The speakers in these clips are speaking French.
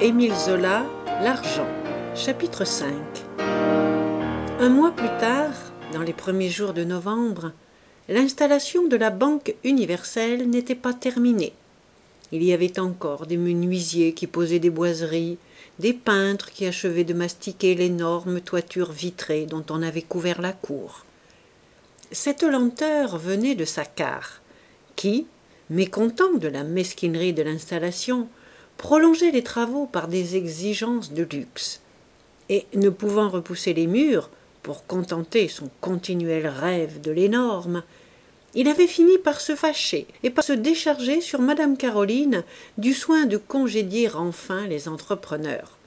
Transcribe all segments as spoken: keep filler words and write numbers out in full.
Émile Zola, L'argent, chapitre cinq. Un mois plus tard, dans les premiers jours de novembre, l'installation de la Banque universelle n'était pas terminée. Il y avait encore des menuisiers qui posaient des boiseries, des peintres qui achevaient de mastiquer l'énorme toiture vitrée dont on avait couvert la cour. Cette lenteur venait de Saccard, qui, mécontent de la mesquinerie de l'installation, prolongeait les travaux par des exigences de luxe, et, ne pouvant repousser les murs pour contenter son continuel rêve de l'énorme, il avait fini par se fâcher et par se décharger sur madame Caroline du soin de congédier enfin les entrepreneurs.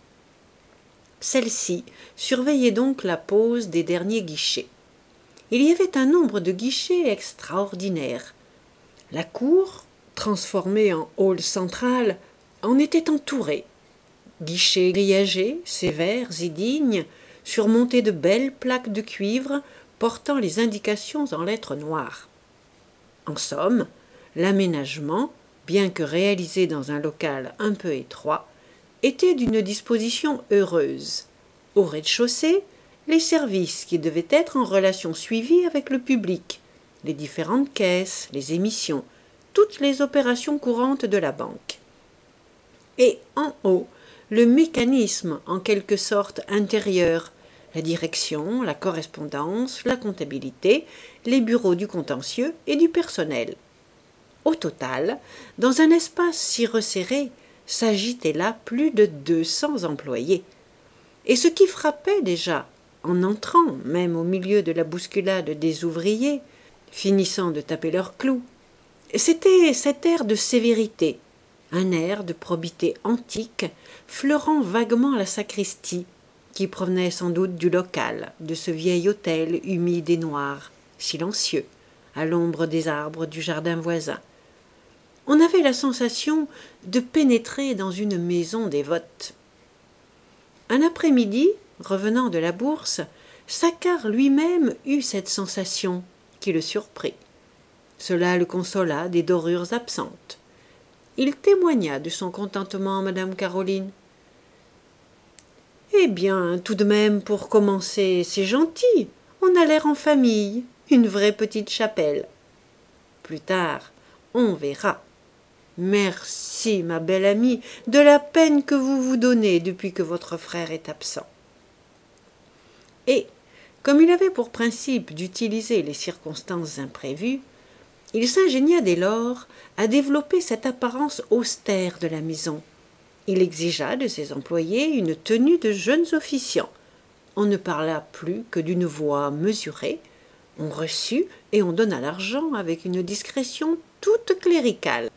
Celle-ci surveillait donc la pose des derniers guichets. Il y avait un nombre de guichets extraordinaire. La cour, transformée en hall central, en était entourée. Guichets grillagés, sévères et dignes, surmontés de belles plaques de cuivre portant les indications en lettres noires. En somme, l'aménagement, bien que réalisé dans un local un peu étroit, était d'une disposition heureuse. Au rez-de-chaussée, les services qui devaient être en relation suivie avec le public, les différentes caisses, les émissions, toutes les opérations courantes de la banque. Et en haut, le mécanisme en quelque sorte intérieur, la direction, la correspondance, la comptabilité, les bureaux du contentieux et du personnel. Au total, dans un espace si resserré, s'agitaient là plus de deux cents employés. Et ce qui frappait déjà, en entrant, même au milieu de la bousculade des ouvriers, finissant de taper leurs clous, c'était cet air de sévérité, un air de probité antique, fleurant vaguement la sacristie, qui provenait sans doute du local, de ce vieil hôtel humide et noir, silencieux, à l'ombre des arbres du jardin voisin. On avait la sensation de pénétrer dans une maison dévote. Un après-midi, revenant de la bourse, Saccard lui-même eut cette sensation qui le surprit. Cela le consola des dorures absentes. Il témoigna de son contentement à madame Caroline. « Eh bien, tout de même, pour commencer, c'est gentil. On a l'air en famille, une vraie petite chapelle. Plus tard, on verra. Merci, ma belle amie, de la peine que vous vous donnez depuis que votre frère est absent. » Et, comme il avait pour principe d'utiliser les circonstances imprévues, il s'ingénia dès lors à développer cette apparence austère de la maison. Il exigea de ses employés une tenue de jeunes officiants. On ne parla plus que d'une voix mesurée. On reçut et on donna l'argent avec une discrétion toute cléricale.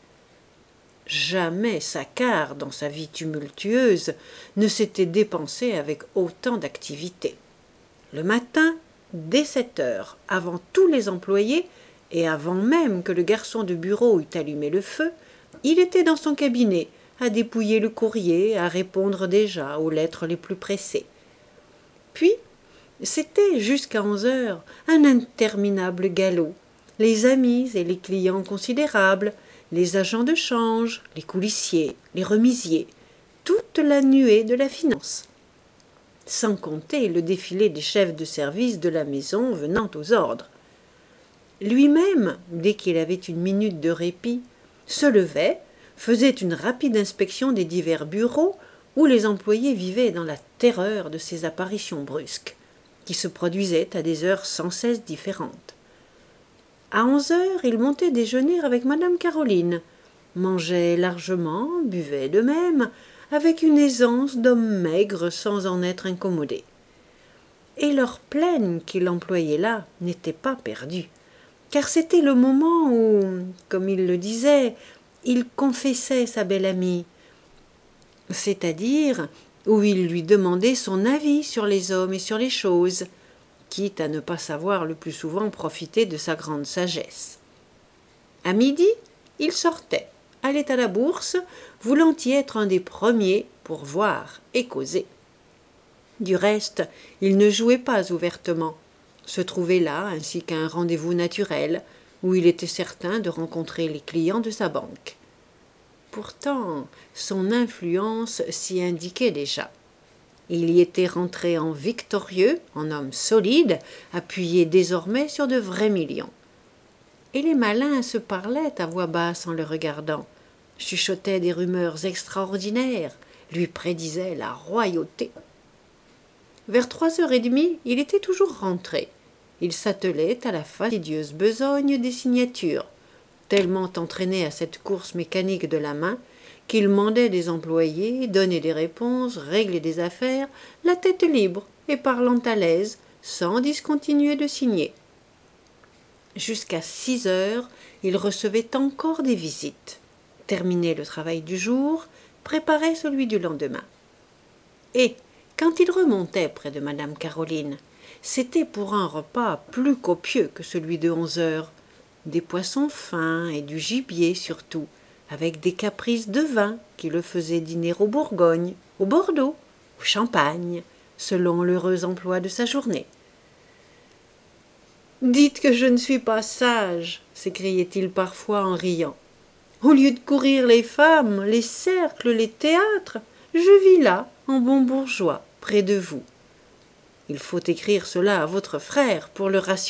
Jamais Saccard, dans sa vie tumultueuse, ne s'était dépensé avec autant d'activité. Le matin, dès sept heures, avant tous les employés, et avant même que le garçon de bureau eût allumé le feu, il était dans son cabinet, à dépouiller le courrier, à répondre déjà aux lettres les plus pressées. Puis, c'était jusqu'à onze heures un interminable galop. Les amis et les clients considérables, les agents de change, les coulissiers, les remisiers, toute la nuée de la finance. Sans compter le défilé des chefs de service de la maison venant aux ordres. Lui-même, dès qu'il avait une minute de répit, se levait, faisait une rapide inspection des divers bureaux où les employés vivaient dans la terreur de ces apparitions brusques, qui se produisaient à des heures sans cesse différentes. À onze heures, il montait déjeuner avec madame Caroline, mangeait largement, buvait de même, avec une aisance d'homme maigre sans en être incommodé. Et l'heure pleine qu'il employait là n'était pas perdue, car c'était le moment où, comme il le disait, il confessait sa belle amie, c'est-à-dire où il lui demandait son avis sur les hommes et sur les choses, quitte à ne pas savoir le plus souvent profiter de sa grande sagesse. À midi, il sortait, allait à la bourse, voulant y être un des premiers pour voir et causer. Du reste, il ne jouait pas ouvertement, se trouvait là ainsi qu'à un rendez-vous naturel, où il était certain de rencontrer les clients de sa banque. Pourtant, son influence s'y indiquait déjà. Il y était rentré en victorieux, en homme solide, appuyé désormais sur de vrais millions. Et les malins se parlaient à voix basse en le regardant, chuchotaient des rumeurs extraordinaires, lui prédisaient la royauté. Vers trois heures et demie, il était toujours rentré. Il s'attelait à la fastidieuse besogne des signatures, tellement entraîné à cette course mécanique de la main qu'il mandait des employés, donnait des réponses, réglait des affaires, la tête libre et parlant à l'aise, sans discontinuer de signer. Jusqu'à six heures, il recevait encore des visites, terminait le travail du jour, préparait celui du lendemain. Et, quand il remontait près de madame Caroline, c'était pour un repas plus copieux que celui de onze heures, des poissons fins et du gibier surtout, avec des caprices de vin qui le faisaient dîner au Bourgogne, au Bordeaux, au Champagne, selon l'heureux emploi de sa journée. « Dites que je ne suis pas sage !» s'écriait-il parfois en riant. « Au lieu de courir les femmes, les cercles, les théâtres, je vis là, en bon bourgeois, près de vous. Il faut écrire cela à votre frère pour le rassurer. »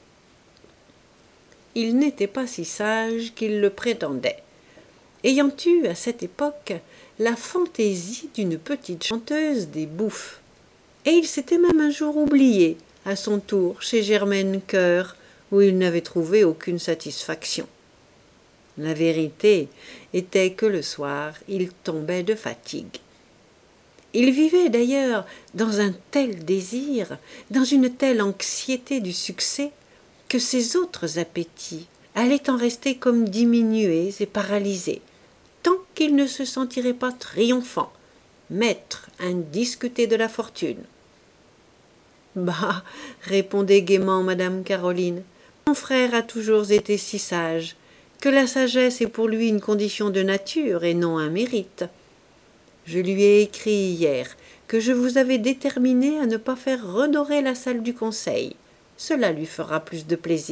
Il n'était pas si sage qu'il le prétendait, ayant eu, à cette époque, la fantaisie d'une petite chanteuse des Bouffes. Et il s'était même un jour oublié, à son tour, chez Germaine Coeur, où il n'avait trouvé aucune satisfaction. La vérité était que le soir, il tombait de fatigue. Il vivait d'ailleurs dans un tel désir, dans une telle anxiété du succès, que ses autres appétits allaient en rester comme diminués et paralysés, tant qu'il ne se sentirait pas triomphant, maître indiscuté de la fortune. « Bah, répondait gaiement madame Caroline, mon frère a toujours été si sage, que la sagesse est pour lui une condition de nature et non un mérite. Je lui ai écrit hier que je vous avais déterminé à ne pas faire redorer la salle du conseil. Cela lui fera plus de plaisir. »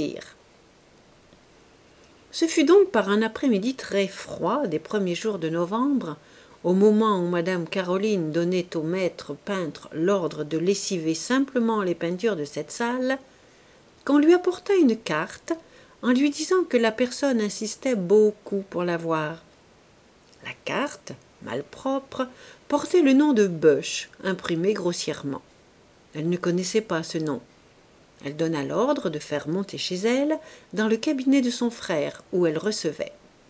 Ce fut donc par un après-midi très froid des premiers jours de novembre, au moment où madame Caroline donnait au maître peintre l'ordre de lessiver simplement les peintures de cette salle, qu'on lui apporta une carte en lui disant que la personne insistait beaucoup pour la voir. La carte, malpropre, portait le nom de Boesch, imprimé grossièrement. Elle ne connaissait pas ce nom. Elle donna l'ordre de faire monter chez elle, dans le cabinet de son frère, où elle recevait.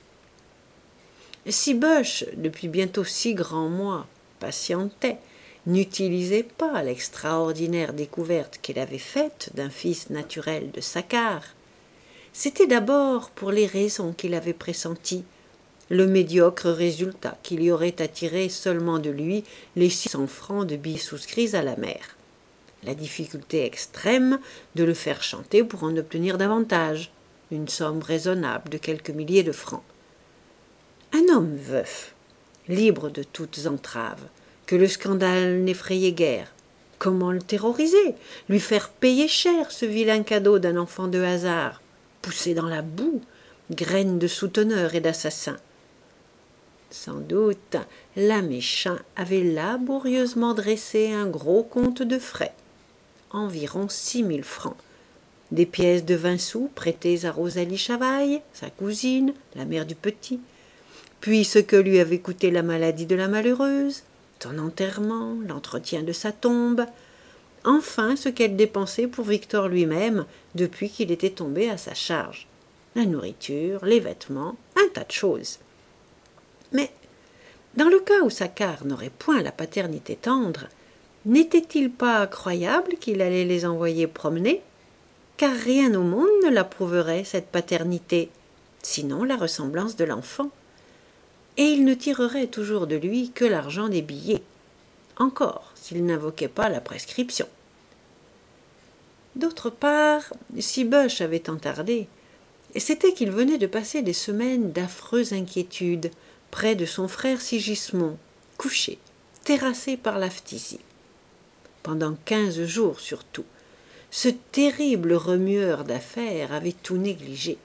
Si Boesch, depuis bientôt six grands mois, patientait, n'utilisait pas l'extraordinaire découverte qu'il avait faite d'un fils naturel de Saccard, c'était d'abord pour les raisons qu'il avait pressenties, le médiocre résultat qu'il y aurait attiré seulement de lui les six cents francs de billets souscrits à la mère, la difficulté extrême de le faire chanter pour en obtenir davantage, une somme raisonnable de quelques milliers de francs. Un homme veuf, libre de toutes entraves, que le scandale n'effrayait guère, comment le terroriser, lui faire payer cher ce vilain cadeau d'un enfant de hasard, poussé dans la boue, graine de souteneur et d'assassin. Sans doute, la méchant avait laborieusement dressé un gros compte de frais, environ six mille francs, des pièces de vingt sous prêtées à Rosalie Chavaille, sa cousine, la mère du petit, puis ce que lui avait coûté la maladie de la malheureuse, son enterrement, l'entretien de sa tombe, enfin ce qu'elle dépensait pour Victor lui-même depuis qu'il était tombé à sa charge, la nourriture, les vêtements, un tas de choses. Mais, dans le cas où Saccard n'aurait point la paternité tendre, n'était-il pas croyable qu'il allait les envoyer promener, car rien au monde ne l'approuverait, cette paternité, sinon la ressemblance de l'enfant, et il ne tirerait toujours de lui que l'argent des billets, encore s'il n'invoquait pas la prescription. D'autre part, si Boesch avait tant tardé, c'était qu'il venait de passer des semaines d'affreuses inquiétudes près de son frère Sigismond, couché, terrassé par la phtisie. Pendant quinze jours surtout, ce terrible remueur d'affaires avait tout négligé,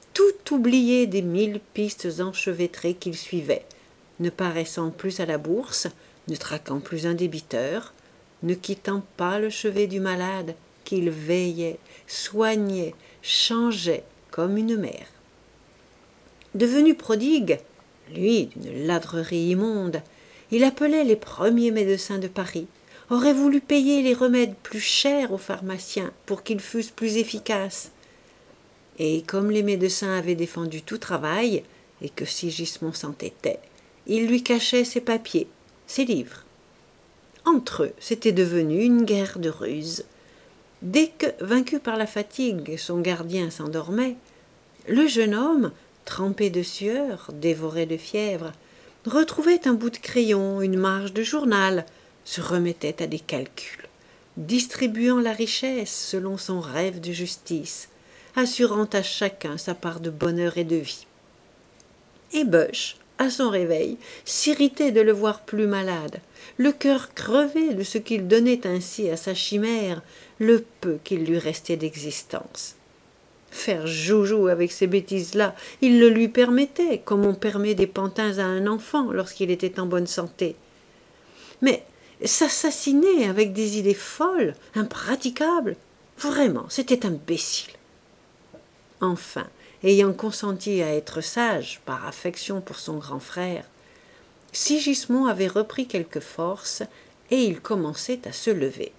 tout oublié des mille pistes enchevêtrées qu'il suivait, ne paraissant plus à la bourse, ne traquant plus un débiteur, ne quittant pas le chevet du malade, qu'il veillait, soignait, changeait comme une mère. Devenu prodigue, lui d'une ladrerie immonde, il appelait les premiers médecins de Paris, aurait voulu payer les remèdes plus chers aux pharmaciens pour qu'ils fussent plus efficaces. Et comme les médecins avaient défendu tout travail, et que Sigismond s'entêtait, il lui cachait ses papiers, ses livres. Entre eux, c'était devenu une guerre de ruse. Dès que, vaincu par la fatigue, son gardien s'endormait, le jeune homme, trempé de sueur, dévoré de fièvre, retrouvait un bout de crayon, une marge de journal, se remettait à des calculs, distribuant la richesse selon son rêve de justice, assurant à chacun sa part de bonheur et de vie. Et Boesch, à son réveil, s'irritait de le voir plus malade, le cœur crevé de ce qu'il donnait ainsi à sa chimère, le peu qu'il lui restait d'existence. Faire joujou avec ces bêtises-là, il le lui permettait, comme on permet des pantins à un enfant lorsqu'il était en bonne santé. Mais s'assassiner avec des idées folles, impraticables, vraiment, c'était imbécile. Enfin, ayant consenti à être sage par affection pour son grand frère, Sigismond avait repris quelque force et il commençait à se lever.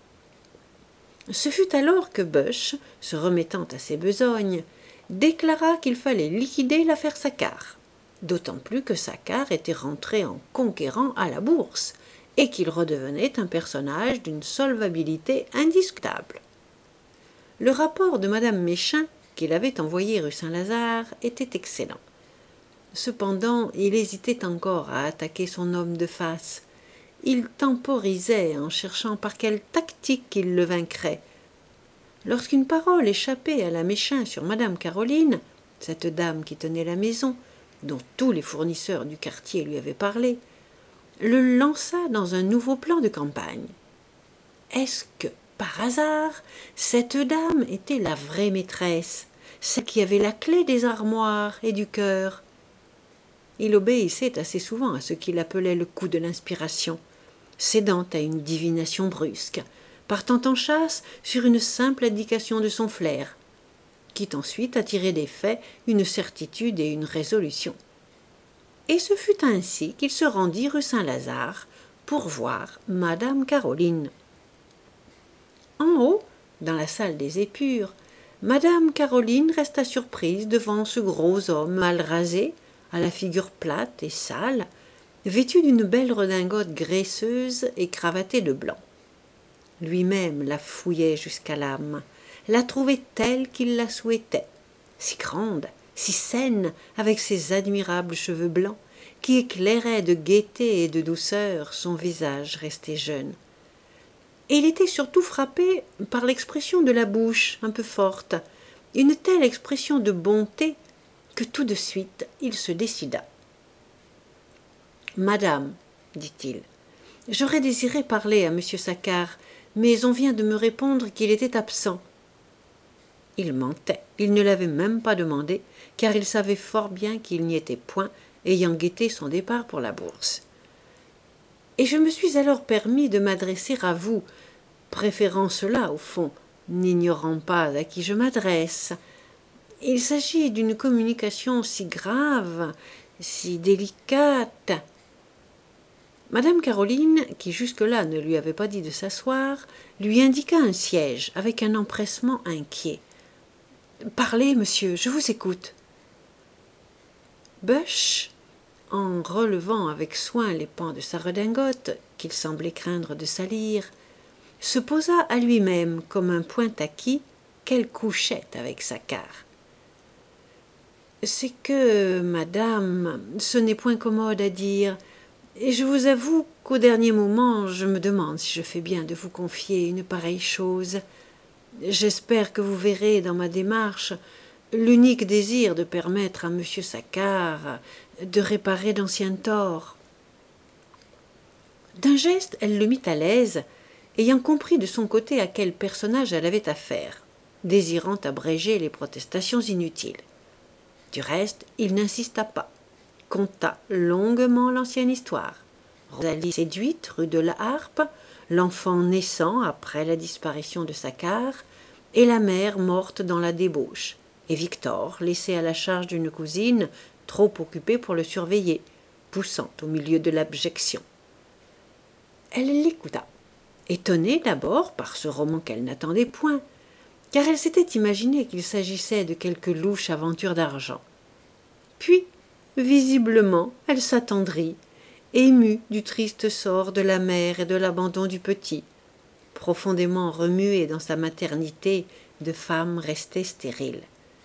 Ce fut alors que Boesch, se remettant à ses besognes, déclara qu'il fallait liquider l'affaire Saccard, d'autant plus que Saccard était rentré en conquérant à la bourse et qu'il redevenait un personnage d'une solvabilité indiscutable. Le rapport de madame Méchain, qu'il avait envoyé rue Saint-Lazare, était excellent. Cependant, il hésitait encore à attaquer son homme de face. Il temporisait en cherchant par quelle tactique il le vaincrait. Lorsqu'une parole échappait à la Méchain sur madame Caroline, cette dame qui tenait la maison, dont tous les fournisseurs du quartier lui avaient parlé, le lança dans un nouveau plan de campagne. Est-ce que, par hasard, cette dame était la vraie maîtresse, celle qui avait la clé des armoires et du cœur? Il obéissait assez souvent à ce qu'il appelait le coup de l'inspiration, cédant à une divination brusque, partant en chasse sur une simple indication de son flair, quitte ensuite à tirer des faits une certitude et une résolution. Et ce fut ainsi qu'il se rendit rue Saint-Lazare pour voir madame Caroline. En haut, dans la salle des épures, madame Caroline resta surprise devant ce gros homme mal rasé, à la figure plate et sale, vêtu d'une belle redingote graisseuse et cravaté de blanc. Lui-même la fouillait jusqu'à l'âme, la trouvait telle qu'il la souhaitait, si grande, si saine, avec ses admirables cheveux blancs, qui éclairaient de gaieté et de douceur son visage resté jeune. Et il était surtout frappé par l'expression de la bouche, un peu forte, une telle expression de bonté que tout de suite il se décida. « Madame, dit-il, j'aurais désiré parler à monsieur Saccard, mais on vient de me répondre qu'il était absent. » Il mentait, il ne l'avait même pas demandé, car il savait fort bien qu'il n'y était point, ayant guetté son départ pour la bourse. Et je me suis alors permis de m'adresser à vous, préférant cela au fond, n'ignorant pas à qui je m'adresse. Il s'agit d'une communication si grave, si délicate. Madame Caroline, qui jusque-là ne lui avait pas dit de s'asseoir, lui indiqua un siège avec un empressement inquiet. « Parlez, monsieur, je vous écoute. » Boesch, en relevant avec soin les pans de sa redingote, qu'il semblait craindre de salir, se posa à lui-même comme un point acquis qu'elle couchait avec Saccard. « C'est que, madame, ce n'est point commode à dire, et je vous avoue qu'au dernier moment, je me demande si je fais bien de vous confier une pareille chose. J'espère que vous verrez dans ma démarche l'unique désir de permettre à monsieur Saccard de réparer d'anciens torts. » D'un geste, elle le mit à l'aise, ayant compris de son côté à quel personnage elle avait affaire, désirant abréger les protestations inutiles. Du reste, il n'insista pas, conta longuement l'ancienne histoire. Rosalie séduite rue de la Harpe, l'enfant naissant après la disparition de Saccard, et la mère morte dans la débauche, et Victor laissé à la charge d'une cousine trop occupée pour le surveiller, poussant au milieu de l'abjection. Elle l'écouta, étonnée d'abord par ce roman qu'elle n'attendait point, car elle s'était imaginé qu'il s'agissait de quelque louche aventure d'argent. Puis, visiblement, elle s'attendrit, émue du triste sort de la mère et de l'abandon du petit, profondément remuée dans sa maternité de femme restée stérile.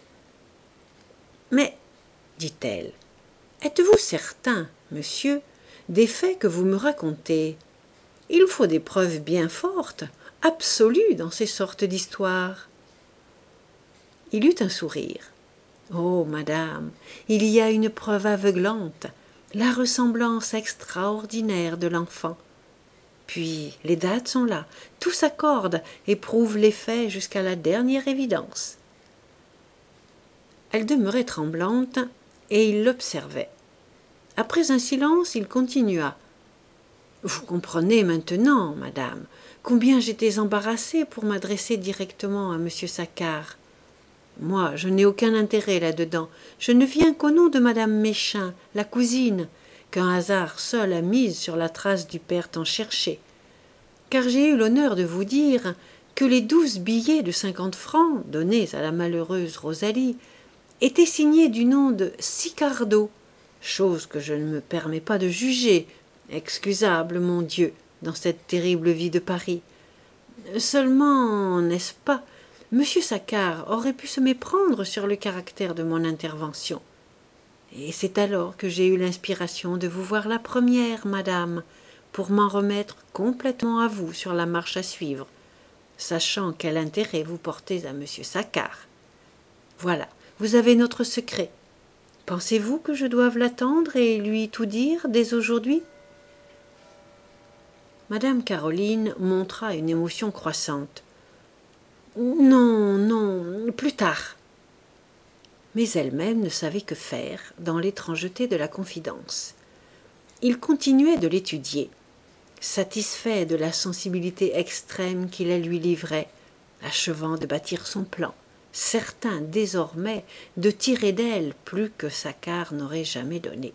« Mais, dit-elle, êtes-vous certain, monsieur, des faits que vous me racontez ? Il faut des preuves bien fortes, absolues dans ces sortes d'histoires. » Il eut un sourire. « Oh, madame, il y a une preuve aveuglante, la ressemblance extraordinaire de l'enfant. Puis les dates sont là, tout s'accorde et prouve les faits jusqu'à la dernière évidence. » Elle demeurait tremblante et il l'observait. Après un silence, il continua. « Vous comprenez maintenant, madame, combien j'étais embarrassée pour m'adresser directement à monsieur Saccard. Moi, je n'ai aucun intérêt là-dedans. Je ne viens qu'au nom de madame Méchain, la cousine, qu'un hasard seul a mise sur la trace du père tant cherché. Car j'ai eu l'honneur de vous dire que les douze billets de cinquante francs donnés à la malheureuse Rosalie étaient signés du nom de Sicardot, chose que je ne me permets pas de juger, excusable, mon Dieu, dans cette terrible vie de Paris. Seulement, n'est-ce pas, monsieur Saccard aurait pu se méprendre sur le caractère de mon intervention. Et c'est alors que j'ai eu l'inspiration de vous voir la première, madame, pour m'en remettre complètement à vous sur la marche à suivre, sachant quel intérêt vous portez à monsieur Saccard. Voilà, vous avez notre secret. Pensez-vous que je doive l'attendre et lui tout dire dès aujourd'hui ?» Madame Caroline montra une émotion croissante. « Non, non, plus tard. » Mais elle-même ne savait que faire dans l'étrangeté de la confidence. Il continuait de l'étudier, satisfait de la sensibilité extrême qu'il la lui livrait, achevant de bâtir son plan, certain désormais de tirer d'elle plus que Saccard n'aurait jamais donné.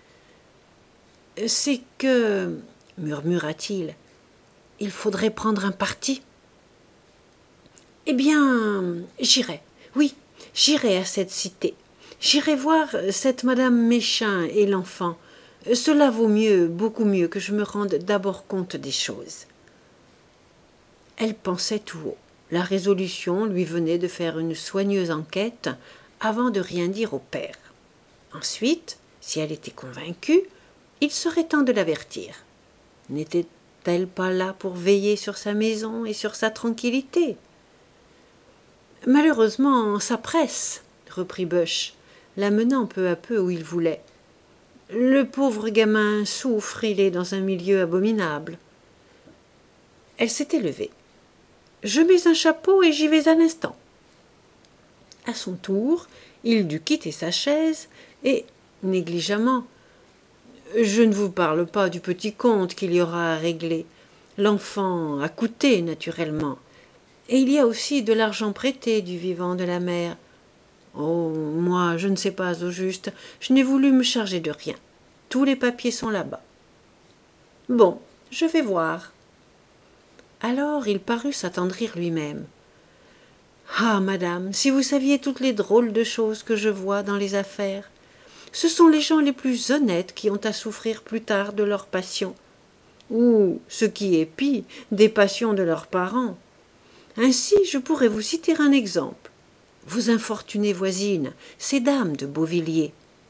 « C'est que, murmura-t-il, il faudrait prendre un parti. »« Eh bien, j'irai, oui, j'irai à cette cité. J'irai voir cette madame Méchain et l'enfant. Cela vaut mieux, beaucoup mieux, que je me rende d'abord compte des choses. » Elle pensait tout haut. La résolution lui venait de faire une soigneuse enquête avant de rien dire au père. Ensuite, si elle était convaincue, il serait temps de l'avertir. N'était-elle pas là pour veiller sur sa maison et sur sa tranquillité ? « Malheureusement, ça presse, » reprit Bush, l'amenant peu à peu où il voulait. « Le pauvre gamin souffre, il est dans un milieu abominable. » Elle s'était levée. « Je mets un chapeau et j'y vais à l'instant. » À son tour, il dut quitter sa chaise et, négligemment, « Je ne vous parle pas du petit compte qu'il y aura à régler. L'enfant a coûté, naturellement. Et il y a aussi de l'argent prêté du vivant de la mère. Oh, moi, je ne sais pas au juste, je n'ai voulu me charger de rien. Tous les papiers sont là-bas. Bon, je vais voir. » Alors il parut s'attendrir lui-même. « Ah, madame, si vous saviez toutes les drôles de choses que je vois dans les affaires. Ce sont les gens les plus honnêtes qui ont à souffrir plus tard de leurs passions. Ou, ce qui est pis, des passions de leurs parents. Ainsi, je pourrais vous citer un exemple. Vos infortunées voisines, ces dames de Beauvilliers. »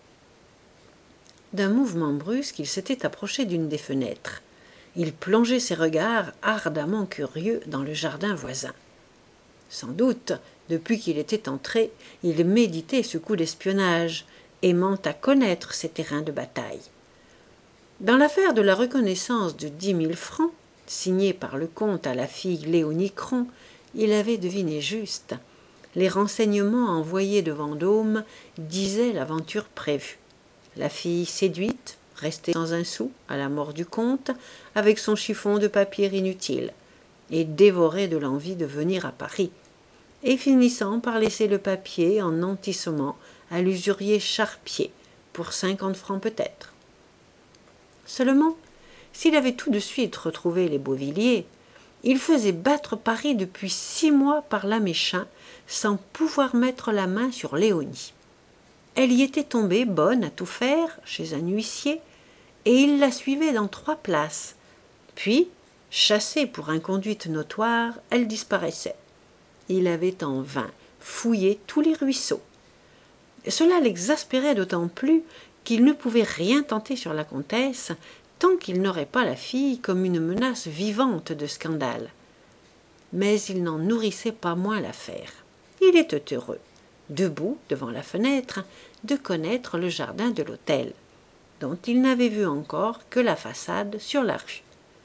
D'un mouvement brusque, il s'était approché d'une des fenêtres. Il plongeait ses regards ardemment curieux dans le jardin voisin. Sans doute, depuis qu'il était entré, il méditait ce coup d'espionnage, aimant à connaître ses terrains de bataille. Dans l'affaire de la reconnaissance de dix mille francs, signée par le comte à la fille Léonie Cron, il avait deviné juste. les renseignements envoyés de Vendôme disaient l'aventure prévue. La fille séduite, restée sans un sou à la mort du comte, avec son chiffon de papier inutile, et dévorée de l'envie de venir à Paris, et finissant par laisser le papier en nantissement à l'usurier Charpier, pour cinquante francs peut-être. Seulement, s'il avait tout de suite retrouvé les Beauvilliers, il faisait battre Paris depuis six mois par la Méchain, sans pouvoir mettre la main sur Léonie. Elle y était tombée bonne à tout faire chez un huissier, et il la suivait dans trois places. Puis, chassée pour inconduite notoire, elle disparaissait. Il avait en vain fouillé tous les ruisseaux. Cela l'exaspérait d'autant plus qu'il ne pouvait rien tenter sur la comtesse tant qu'il n'aurait pas la fille comme une menace vivante de scandale. Mais il n'en nourrissait pas moins l'affaire. Il était heureux, debout devant la fenêtre, de connaître le jardin de l'hôtel, dont il n'avait vu encore que la façade sur la rue.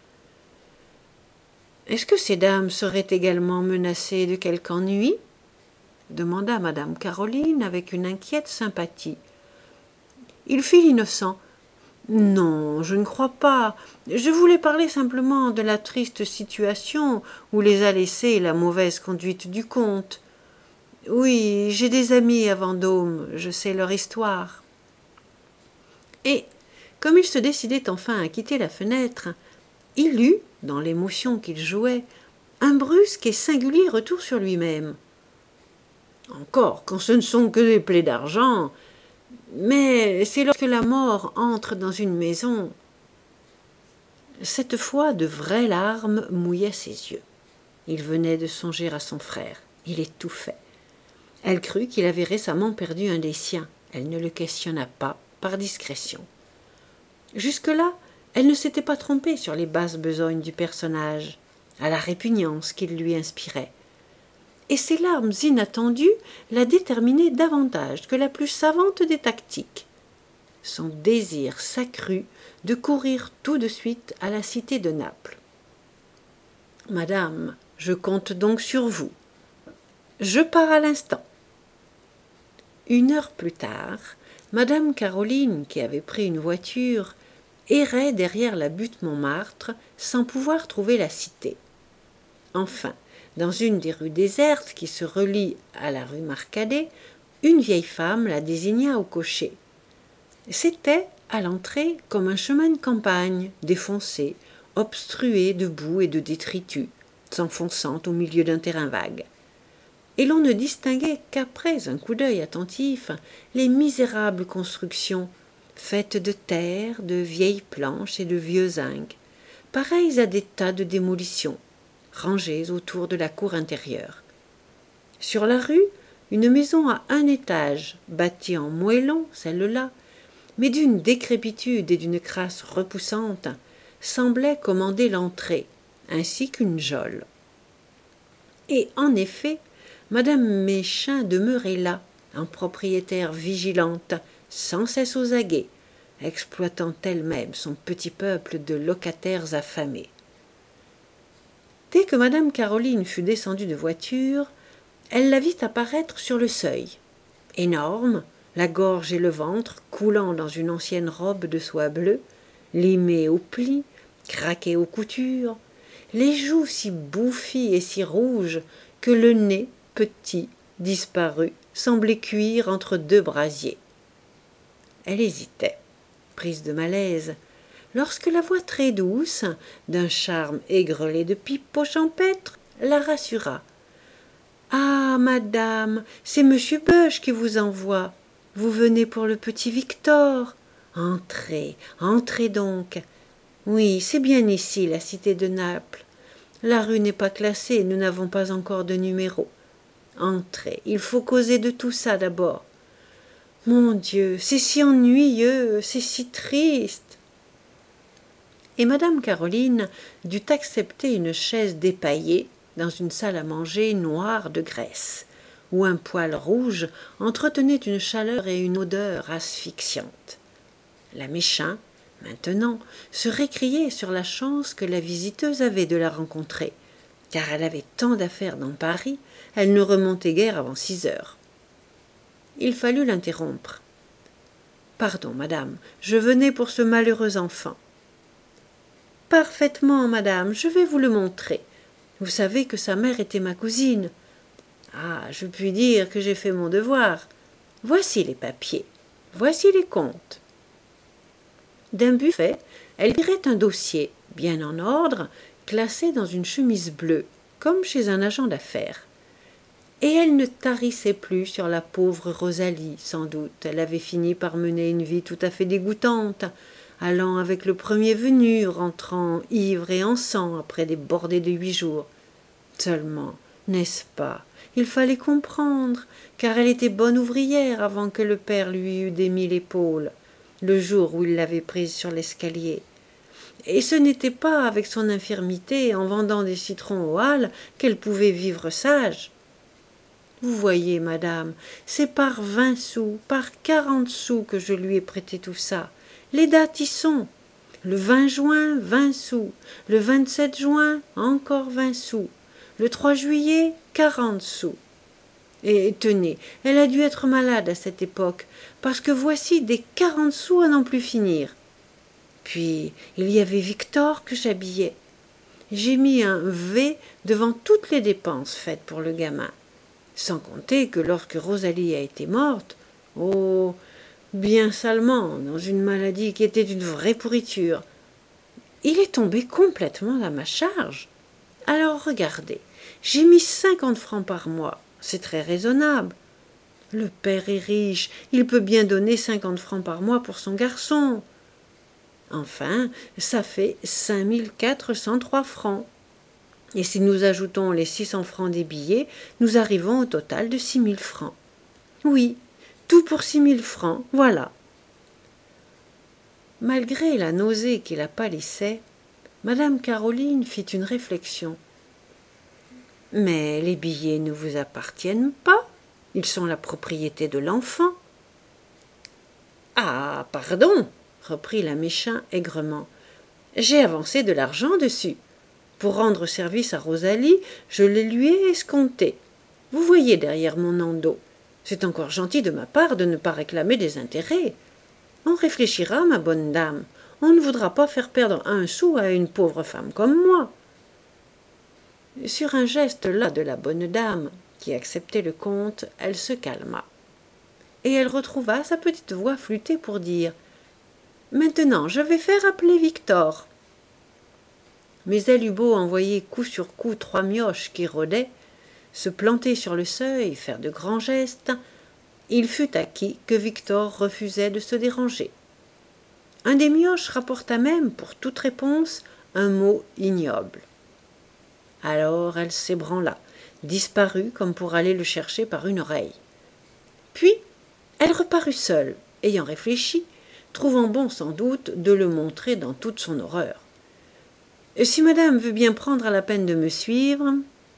« Est-ce que ces dames seraient également menacées de quelque ennui ?» demanda madame Caroline avec une inquiète sympathie. Il fit l'innocent. « Non, je ne crois pas. Je voulais parler simplement de la triste situation où les a laissées la mauvaise conduite du comte. Oui, j'ai des amis à Vendôme, je sais leur histoire. » Et, comme il se décidait enfin à quitter la fenêtre, il eut, dans l'émotion qu'il jouait, un brusque et singulier retour sur lui-même. Encore, quand ce ne sont que des plaies d'argent, mais c'est lorsque la mort entre dans une maison. Cette fois, de vraies larmes mouillaient ses yeux. Il venait de songer à son frère. Il étouffait. Elle crut qu'il avait récemment perdu un des siens. Elle ne le questionna pas, par discrétion. Jusque-là, elle ne s'était pas trompée sur les basses besognes du personnage, à la répugnance qu'il lui inspirait. Et ces larmes inattendues la déterminaient davantage que la plus savante des tactiques. Son désir s'accrut de courir tout de suite à la cité de Naples. « Madame, je compte donc sur vous. Je pars à l'instant. » Une heure plus tard, madame Caroline, qui avait pris une voiture, errait derrière la butte Montmartre sans pouvoir trouver la cité. Enfin, dans une des rues désertes qui se relient à la rue Marcadet, une vieille femme la désigna au cocher. C'était, à l'entrée, comme un chemin de campagne, défoncé, obstrué de boue et de détritus, s'enfonçant au milieu d'un terrain vague. Et l'on ne distinguait qu'après un coup d'œil attentif les misérables constructions, faites de terre, de vieilles planches et de vieux zinc, pareilles à des tas de démolition, rangées autour de la cour intérieure. Sur la rue, une maison à un étage, bâtie en moellon, celle-là, mais d'une décrépitude et d'une crasse repoussante, semblait commander l'entrée, ainsi qu'une geôle. Et en effet, madame Méchain demeurait là, en propriétaire vigilante, sans cesse aux aguets, exploitant elle-même son petit peuple de locataires affamés. Dès que madame Caroline fut descendue de voiture, elle la vit apparaître sur le seuil. Énorme, la gorge et le ventre coulant dans une ancienne robe de soie bleue, limée aux plis, craquée aux coutures, les joues si bouffies et si rouges que le nez, petit, disparu, semblait cuire entre deux brasiers. Elle hésitait, prise de malaise, lorsque la voix très douce, d'un charme aigrelé de pipeau champêtre, la rassura. « Ah, madame, c'est monsieur Beuche qui vous envoie. Vous venez pour le petit Victor. Entrez, entrez donc. Oui, c'est bien ici, la cité de Naples. La rue n'est pas classée, nous n'avons pas encore de numéro. Entrez, il faut causer de tout ça d'abord. Mon Dieu, c'est si ennuyeux, c'est si triste. » Et madame Caroline dut accepter une chaise dépaillée dans une salle à manger noire de graisse, où un poêle rouge entretenait une chaleur et une odeur asphyxiantes. La Méchain, maintenant, se récriait sur la chance que la visiteuse avait de la rencontrer, car elle avait tant d'affaires dans Paris, elle ne remontait guère avant six heures. Il fallut l'interrompre. « Pardon, madame, je venais pour ce malheureux enfant. »« Parfaitement, madame, je vais vous le montrer. Vous savez que sa mère était ma cousine. »« Ah, je puis dire que j'ai fait mon devoir. Voici les papiers, voici les comptes. » D'un buffet, elle tirait un dossier, bien en ordre, classé dans une chemise bleue, comme chez un agent d'affaires. Et elle ne tarissait plus sur la pauvre Rosalie, sans doute. Elle avait fini par mener une vie tout à fait dégoûtante, allant avec le premier venu, rentrant ivre et en sang après des bordées de huit jours. Seulement, n'est-ce pas, il fallait comprendre, car elle était bonne ouvrière avant que le père lui eût démis l'épaule, le jour où il l'avait prise sur l'escalier. Et ce n'était pas avec son infirmité, en vendant des citrons aux halles, qu'elle pouvait vivre sage. Vous voyez, madame, c'est par vingt sous, par quarante sous que je lui ai prêté tout ça. Les dates y sont. Le vingt juin, vingt sous. Le vingt-sept juin, encore vingt sous. Le trois juillet, quarante sous. Et tenez, elle a dû être malade à cette époque, parce que voici des quarante sous à n'en plus finir. Puis, il y avait Victor que j'habillais. J'ai mis un V devant toutes les dépenses faites pour le gamin. Sans compter que lorsque Rosalie a été morte, oh, bien salement, dans une maladie qui était une vraie pourriture, il est tombé complètement à ma charge. Alors regardez, j'ai mis cinquante francs par mois, c'est très raisonnable. Le père est riche, il peut bien donner cinquante francs par mois pour son garçon. Enfin, ça fait cinq mille quatre cent trois francs. Et si nous ajoutons les six cents francs des billets, nous arrivons au total de six mille francs. Oui, tout pour six mille francs, voilà. Malgré la nausée qui la pâlissait, madame Caroline fit une réflexion. « Mais les billets ne vous appartiennent pas, ils sont la propriété de l'enfant. »« Ah, pardon, reprit la méchante aigrement, j'ai avancé de l'argent dessus. Pour rendre service à Rosalie, je les lui ai escomptés. Vous voyez derrière mon endos. C'est encore gentil de ma part de ne pas réclamer des intérêts. On réfléchira, ma bonne dame. On ne voudra pas faire perdre un sou à une pauvre femme comme moi. » Sur un geste là de la bonne dame, qui acceptait le compte, elle se calma. Et elle retrouva sa petite voix flûtée pour dire « Maintenant, je vais faire appeler Victor. » Mais elle eut beau envoyer coup sur coup trois mioches qui rôdaient, se planter sur le seuil, faire de grands gestes, il fut acquis que Victor refusait de se déranger. Un des mioches rapporta même, pour toute réponse, un mot ignoble. Alors elle s'ébranla, disparut comme pour aller le chercher par une oreille. Puis elle reparut seule, ayant réfléchi, trouvant bon sans doute de le montrer dans toute son horreur. « Si madame veut bien prendre la peine de me suivre… »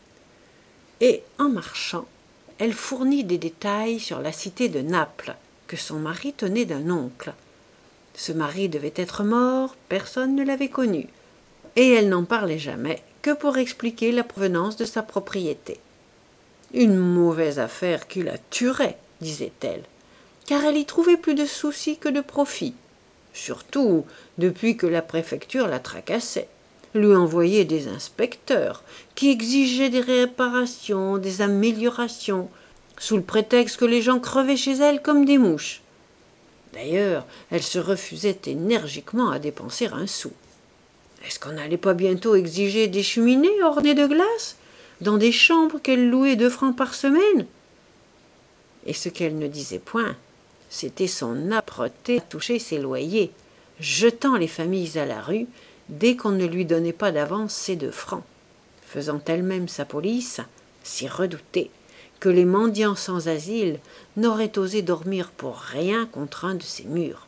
Et en marchant, elle fournit des détails sur la cité de Naples, que son mari tenait d'un oncle. Ce mari devait être mort, personne ne l'avait connu, et elle n'en parlait jamais que pour expliquer la provenance de sa propriété. « Une mauvaise affaire qui la tuerait, » disait-elle, car elle y trouvait plus de soucis que de profit, surtout depuis que la préfecture la tracassait. Lui envoyait des inspecteurs qui exigeaient des réparations, des améliorations, sous le prétexte que les gens crevaient chez elle comme des mouches. D'ailleurs, elle se refusait énergiquement à dépenser un sou. Est-ce qu'on n'allait pas bientôt exiger des cheminées ornées de glace, dans des chambres qu'elle louait deux francs par semaine? Et ce qu'elle ne disait point, c'était son âpreté à toucher ses loyers, jetant les familles à la rue dès qu'on ne lui donnait pas d'avance ses deux francs, faisant elle-même sa police, si redoutée que les mendiants sans asile n'auraient osé dormir pour rien contre un de ses murs.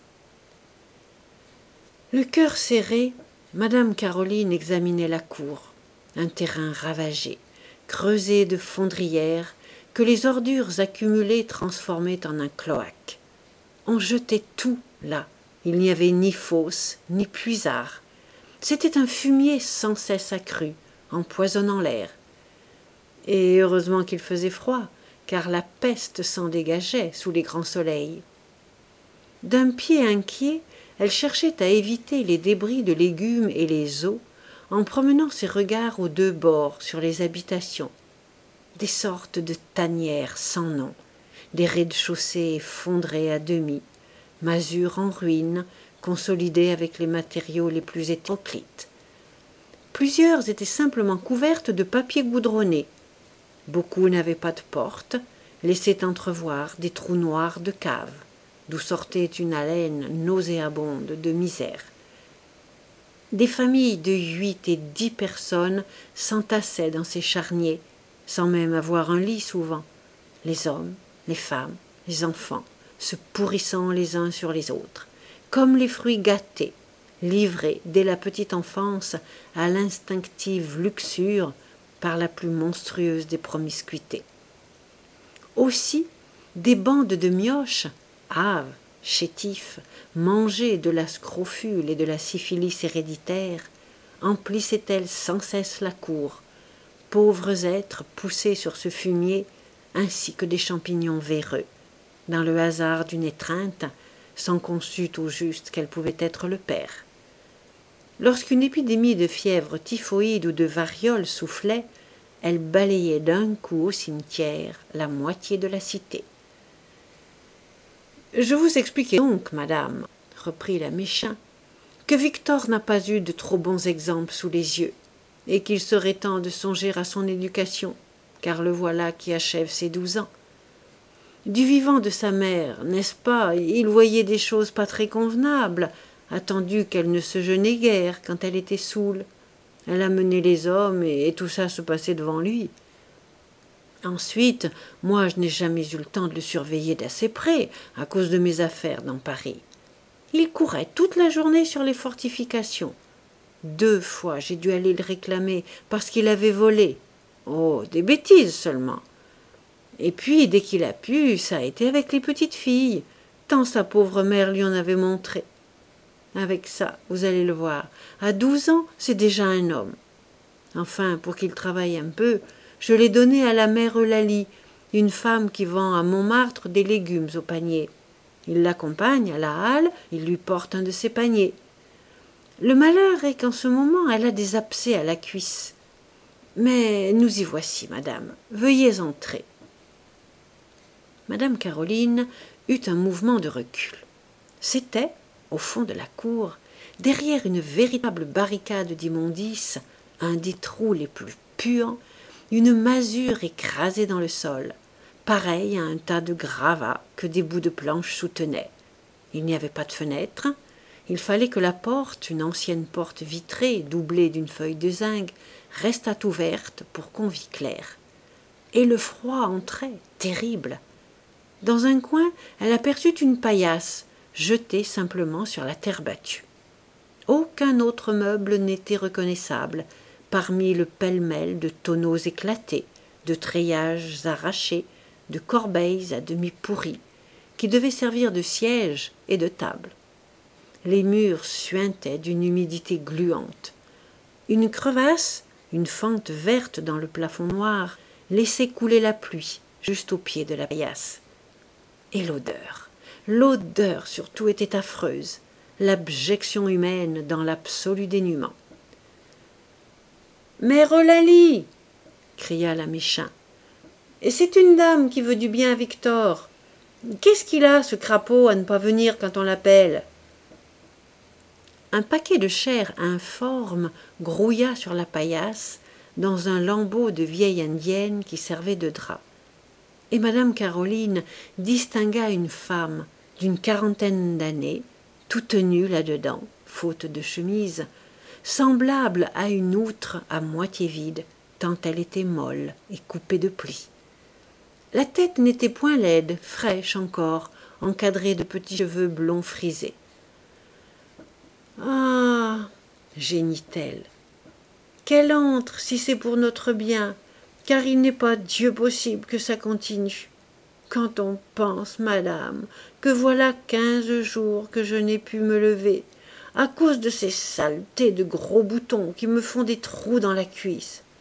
Le cœur serré, madame Caroline examinait la cour, un terrain ravagé, creusé de fondrières, que les ordures accumulées transformaient en un cloaque. On jetait tout là, il n'y avait ni fosse, ni puisard. C'était un fumier sans cesse accru, empoisonnant l'air. Et heureusement qu'il faisait froid, car la peste s'en dégageait sous les grands soleils. D'un pied inquiet, elle cherchait à éviter les débris de légumes et les eaux, en promenant ses regards aux deux bords sur les habitations. Des sortes de tanières sans nom, des rez-de-chaussée effondrés à demi, masures en ruine, consolidées avec les matériaux les plus hétéroclites. Plusieurs étaient simplement couvertes de papier goudronné. Beaucoup n'avaient pas de porte, laissaient entrevoir des trous noirs de cave, d'où sortait une haleine nauséabonde de misère. Des familles de huit et dix personnes s'entassaient dans ces charniers, sans même avoir un lit souvent, les hommes, les femmes, les enfants, se pourrissant les uns sur les autres, comme les fruits gâtés, livrés dès la petite enfance à l'instinctive luxure par la plus monstrueuse des promiscuités. Aussi, des bandes de mioches, hâves, chétifs, mangés de la scrofule et de la syphilis héréditaire, emplissaient-elles sans cesse la cour, pauvres êtres poussés sur ce fumier, ainsi que des champignons véreux, dans le hasard d'une étreinte, sans qu'on sût au juste quel pouvait être le père. Lorsqu'une épidémie de fièvre typhoïde ou de variole soufflait, elle balayait d'un coup au cimetière la moitié de la cité. « Je vous expliquais donc, madame, reprit la Méchain, que Victor n'a pas eu de trop bons exemples sous les yeux, et qu'il serait temps de songer à son éducation, car le voilà qui achève ses douze ans. Du vivant de sa mère, n'est-ce pas, il voyait des choses pas très convenables, attendu qu'elle ne se jeûnait guère quand elle était saoule. Elle amenait les hommes, et, et tout ça se passait devant lui. Ensuite, moi je n'ai jamais eu le temps de le surveiller d'assez près, à cause de mes affaires dans Paris. Il courait toute la journée sur les fortifications. Deux fois j'ai dû aller le réclamer, parce qu'il avait volé. Oh, des bêtises seulement. Et puis, dès qu'il a pu, ça a été avec les petites filles, tant sa pauvre mère lui en avait montré. Avec ça, vous allez le voir, à douze ans, c'est déjà un homme. Enfin, pour qu'il travaille un peu, je l'ai donné à la mère Eulalie, une femme qui vend à Montmartre des légumes au panier. Il l'accompagne à la halle, il lui porte un de ses paniers. Le malheur est qu'en ce moment, elle a des abcès à la cuisse. Mais nous y voici, madame. Veuillez entrer. Madame Caroline eut un mouvement de recul. C'était, au fond de la cour, derrière une véritable barricade d'immondices, un des trous les plus puants, une masure écrasée dans le sol, pareille à un tas de gravats que des bouts de planches soutenaient. Il n'y avait pas de fenêtre. Il fallait que la porte, une ancienne porte vitrée doublée d'une feuille de zinc, restât ouverte pour qu'on vît clair. Et le froid entrait, terrible. Dans un coin, elle aperçut une paillasse, jetée simplement sur la terre battue. Aucun autre meuble n'était reconnaissable, parmi le pêle-mêle de tonneaux éclatés, de treillages arrachés, de corbeilles à demi pourries, qui devaient servir de siège et de table. Les murs suintaient d'une humidité gluante. Une crevasse, une fente verte dans le plafond noir, laissait couler la pluie juste au pied de la paillasse. Et l'odeur, l'odeur surtout était affreuse, l'abjection humaine dans l'absolu dénuement. « Mère Eulalie !» cria la Méchain. « Et c'est une dame qui veut du bien à Victor. Qu'est-ce qu'il a, ce crapaud, à ne pas venir quand on l'appelle ?» Un paquet de chair informe grouilla sur la paillasse dans un lambeau de vieille indienne qui servait de drap. Et madame Caroline distingua une femme d'une quarantaine d'années, toute nue là-dedans, faute de chemise, semblable à une outre à moitié vide, tant elle était molle et coupée de plis. La tête n'était point laide, fraîche encore, encadrée de petits cheveux blonds frisés. « Ah !» geignit-elle. « Qu'elle entre, si c'est pour notre bien, car il n'est pas Dieu possible que ça continue. Quand on pense, madame, que voilà quinze jours que je n'ai pu me lever, à cause de ces saletés de gros boutons qui me font des trous dans la cuisse.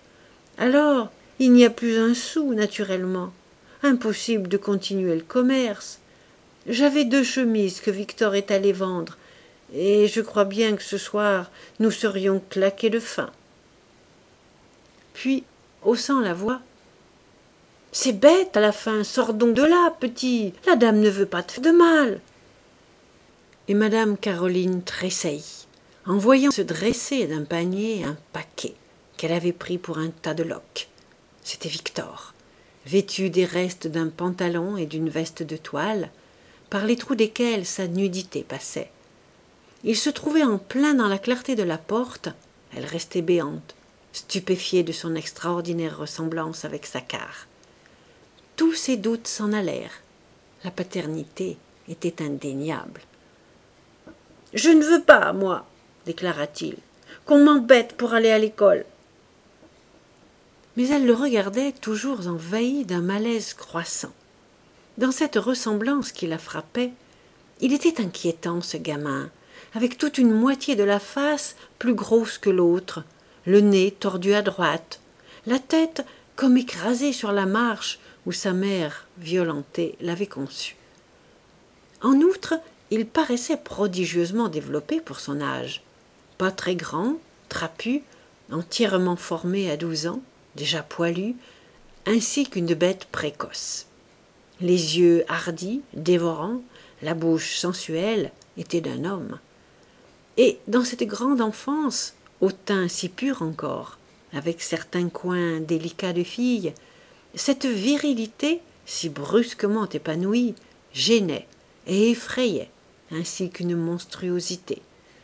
Alors, il n'y a plus un sou, naturellement. Impossible de continuer le commerce. J'avais deux chemises que Victor est allé vendre, et je crois bien que ce soir nous serions claqués de faim. Puis, haussant la voix, « C'est bête à la fin, sors donc de là, petit, la dame ne veut pas te faire de mal. » Et madame Caroline tressaillit, en voyant se dresser d'un panier un paquet qu'elle avait pris pour un tas de loques. C'était Victor, vêtu des restes d'un pantalon et d'une veste de toile, par les trous desquels sa nudité passait. Il se trouvait en plein dans la clarté de la porte, elle restait béante, stupéfiée de son extraordinaire ressemblance avec Saccard. Tous ses doutes s'en allèrent. La paternité était indéniable. « Je ne veux pas, moi, déclara-t-il, qu'on m'embête pour aller à l'école. » Mais elle le regardait toujours envahi d'un malaise croissant. Dans cette ressemblance qui la frappait, il était inquiétant, ce gamin, avec toute une moitié de la face plus grosse que l'autre, le nez tordu à droite, la tête comme écrasée sur la marche où sa mère, violentée, l'avait conçu. En outre, il paraissait prodigieusement développé pour son âge. Pas très grand, trapu, entièrement formé à douze ans, déjà poilu, ainsi qu'une bête précoce. Les yeux hardis, dévorants, la bouche sensuelle étaient d'un homme. Et dans cette grande enfance, au teint si pur encore, avec certains coins délicats de fille, cette virilité, si brusquement épanouie, gênait et effrayait, ainsi qu'une monstruosité.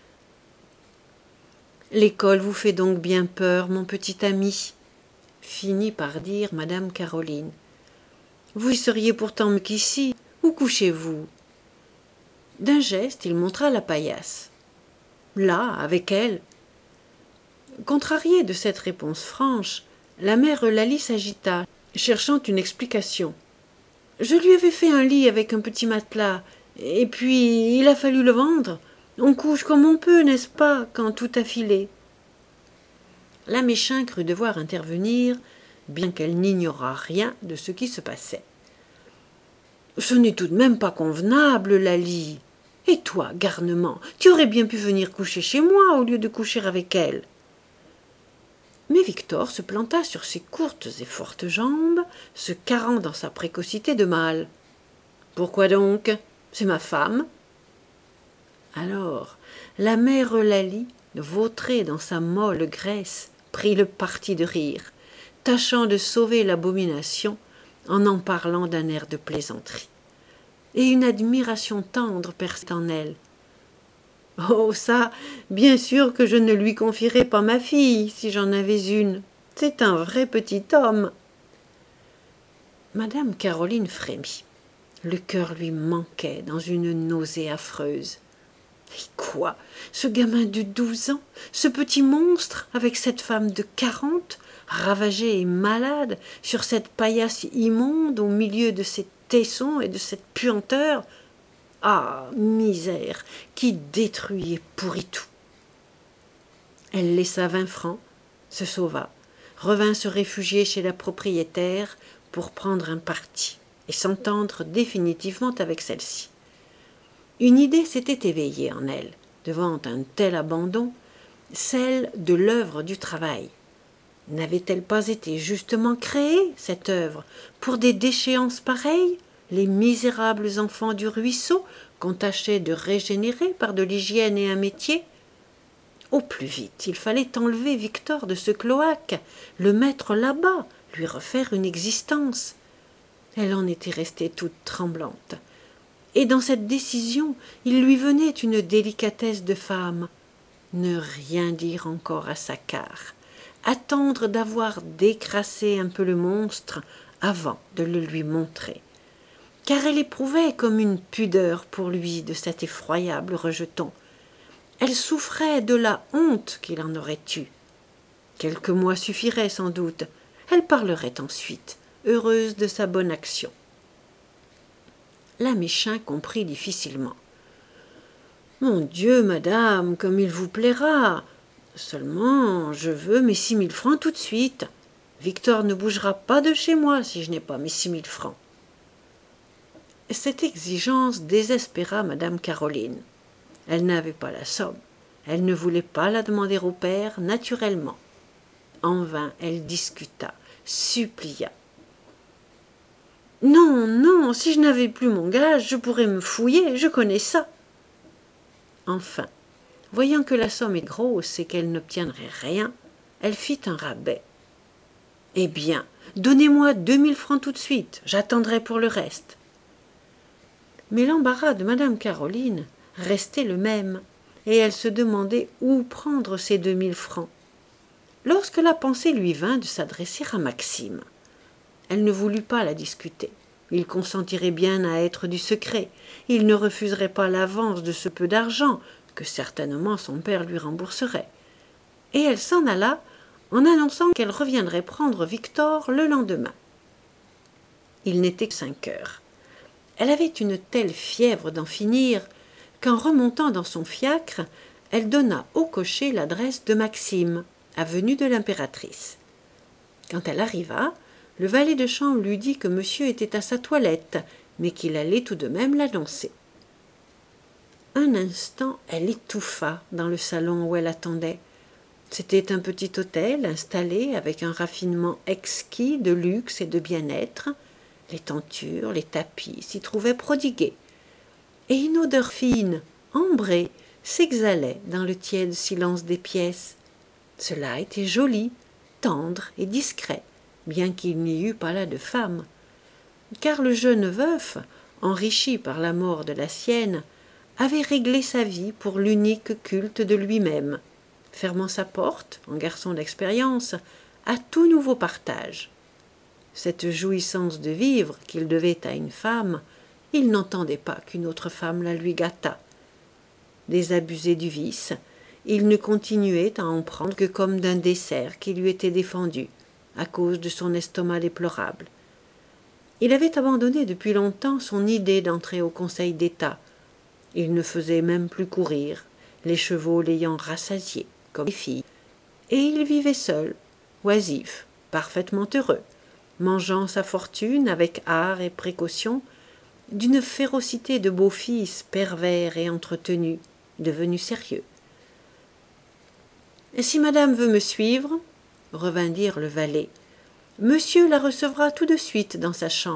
« L'école vous fait donc bien peur, mon petit ami, » finit par dire madame Caroline. « Vous y seriez pourtant mieux qu'ici. Où couchez-vous » D'un geste, il montra la paillasse. Là, avec elle. Contrariée de cette réponse franche, la mère Eulalie s'agita, cherchant une explication. « Je lui avais fait un lit avec un petit matelas, et puis il a fallu le vendre. On couche comme on peut, n'est-ce pas, quand tout a filé. » La Méchain crut devoir intervenir, bien qu'elle n'ignorât rien de ce qui se passait. « Ce n'est tout de même pas convenable, Lalie. Et toi, garnement, tu aurais bien pu venir coucher chez moi au lieu de coucher avec elle. » Mais Victor se planta sur ses courtes et fortes jambes, se carrant dans sa précocité de mâle. « Pourquoi donc? C'est ma femme. » Alors, la mère Eulalie, vautrée dans sa molle graisse, prit le parti de rire, tâchant de sauver l'abomination en en parlant d'un air de plaisanterie. Et une admiration tendre perçait en elle. « Oh, ça, bien sûr que je ne lui confierais pas ma fille, si j'en avais une. C'est un vrai petit homme. » Madame Caroline frémit. Le cœur lui manquait dans une nausée affreuse. Et quoi? Ce gamin de douze ans, ce petit monstre avec cette femme de quarante, ravagée et malade, sur cette paillasse immonde au milieu de ces tessons et de cette puanteur? Ah, misère, qui détruit et pourrit tout. Elle laissa vingt francs, se sauva, revint se réfugier chez la propriétaire pour prendre un parti et s'entendre définitivement avec celle-ci. Une idée s'était éveillée en elle, devant un tel abandon, celle de l'œuvre du travail. N'avait-elle pas été justement créée, cette œuvre, pour des déchéances pareilles, les misérables enfants du ruisseau qu'on tâchait de régénérer par de l'hygiène et un métier? Au plus vite, il fallait enlever Victor de ce cloaque, le mettre là-bas, lui refaire une existence. Elle en était restée toute tremblante. Et dans cette décision, il lui venait une délicatesse de femme. Ne rien dire encore à Saccard, attendre d'avoir décrassé un peu le monstre avant de le lui montrer, car elle éprouvait comme une pudeur pour lui de cet effroyable rejeton. Elle souffrait de la honte qu'il en aurait eue. Quelques mois suffiraient sans doute. Elle parlerait ensuite, heureuse de sa bonne action. La Méchain comprit difficilement. « Mon Dieu, madame, comme il vous plaira. Seulement, je veux mes six mille francs tout de suite. » Victor ne bougera pas de chez moi si je n'ai pas mes six mille francs. » Cette exigence désespéra madame Caroline. Elle n'avait pas la somme. Elle ne voulait pas la demander au père naturellement. En vain, elle discuta, supplia. « Non, non, si je n'avais plus mon gage, je pourrais me fouiller, je connais ça. » Enfin, voyant que la somme est grosse et qu'elle n'obtiendrait rien, elle fit un rabais. « Eh bien, donnez-moi deux mille francs tout de suite, j'attendrai pour le reste. » Mais l'embarras de madame Caroline restait le même, et elle se demandait où prendre ces deux mille francs. Lorsque la pensée lui vint de s'adresser à Maxime, elle ne voulut pas la discuter. Il consentirait bien à être du secret. Il ne refuserait pas l'avance de ce peu d'argent que certainement son père lui rembourserait. Et elle s'en alla en annonçant qu'elle reviendrait prendre Victor le lendemain. Il n'était que cinq heures. Elle avait une telle fièvre d'en finir qu'en remontant dans son fiacre, elle donna au cocher l'adresse de Maxime, avenue de l'Impératrice. Quand elle arriva, le valet de chambre lui dit que monsieur était à sa toilette, mais qu'il allait tout de même l'annoncer. Un instant, elle étouffa dans le salon où elle attendait. C'était un petit hôtel installé avec un raffinement exquis de luxe et de bien-être. Les tentures, les tapis s'y trouvaient prodigués. Et une odeur fine, ambrée, s'exhalait dans le tiède silence des pièces. Cela était joli, tendre et discret, bien qu'il n'y eût pas là de femme. Car le jeune veuf, enrichi par la mort de la sienne, avait réglé sa vie pour l'unique culte de lui-même, fermant sa porte, en garçon d'expérience, à tout nouveau partage. Cette jouissance de vivre qu'il devait à une femme, il n'entendait pas qu'une autre femme la lui gâtât. Désabusé du vice, il ne continuait à en prendre que comme d'un dessert qui lui était défendu, à cause de son estomac déplorable. Il avait abandonné depuis longtemps son idée d'entrer au Conseil d'État. Il ne faisait même plus courir, les chevaux l'ayant rassasié, comme les filles. Et il vivait seul, oisif, parfaitement heureux, mangeant sa fortune avec art et précaution, d'une férocité de beau-fils pervers et entretenu, devenu sérieux. « Et si madame veut me suivre, » revint dire le valet, « monsieur la recevra tout de suite dans sa chambre. »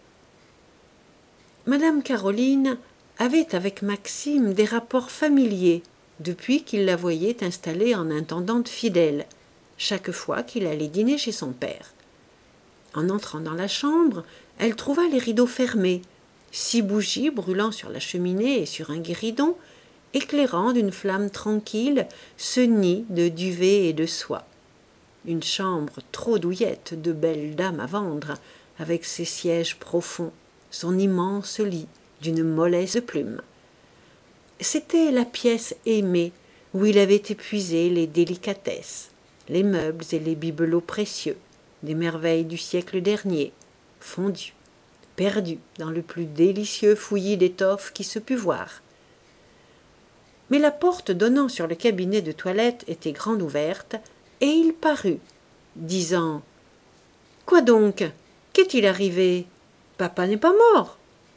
Madame Caroline avait avec Maxime des rapports familiers depuis qu'il la voyait installée en intendante fidèle, chaque fois qu'il allait dîner chez son père. En entrant dans la chambre, elle trouva les rideaux fermés, six bougies brûlant sur la cheminée et sur un guéridon, éclairant d'une flamme tranquille ce nid de duvet et de soie. Une chambre trop douillette de belles dames à vendre, avec ses sièges profonds, son immense lit d'une mollesse de plumes. C'était la pièce aimée où il avait épuisé les délicatesses, les meubles et les bibelots précieux, des merveilles du siècle dernier, fondus, perdus dans le plus délicieux fouillis d'étoffes qui se pût voir. Mais la porte donnant sur le cabinet de toilette était grande ouverte, et il parut, disant « Quoi donc? Qu'est-il arrivé? Papa n'est pas mort !»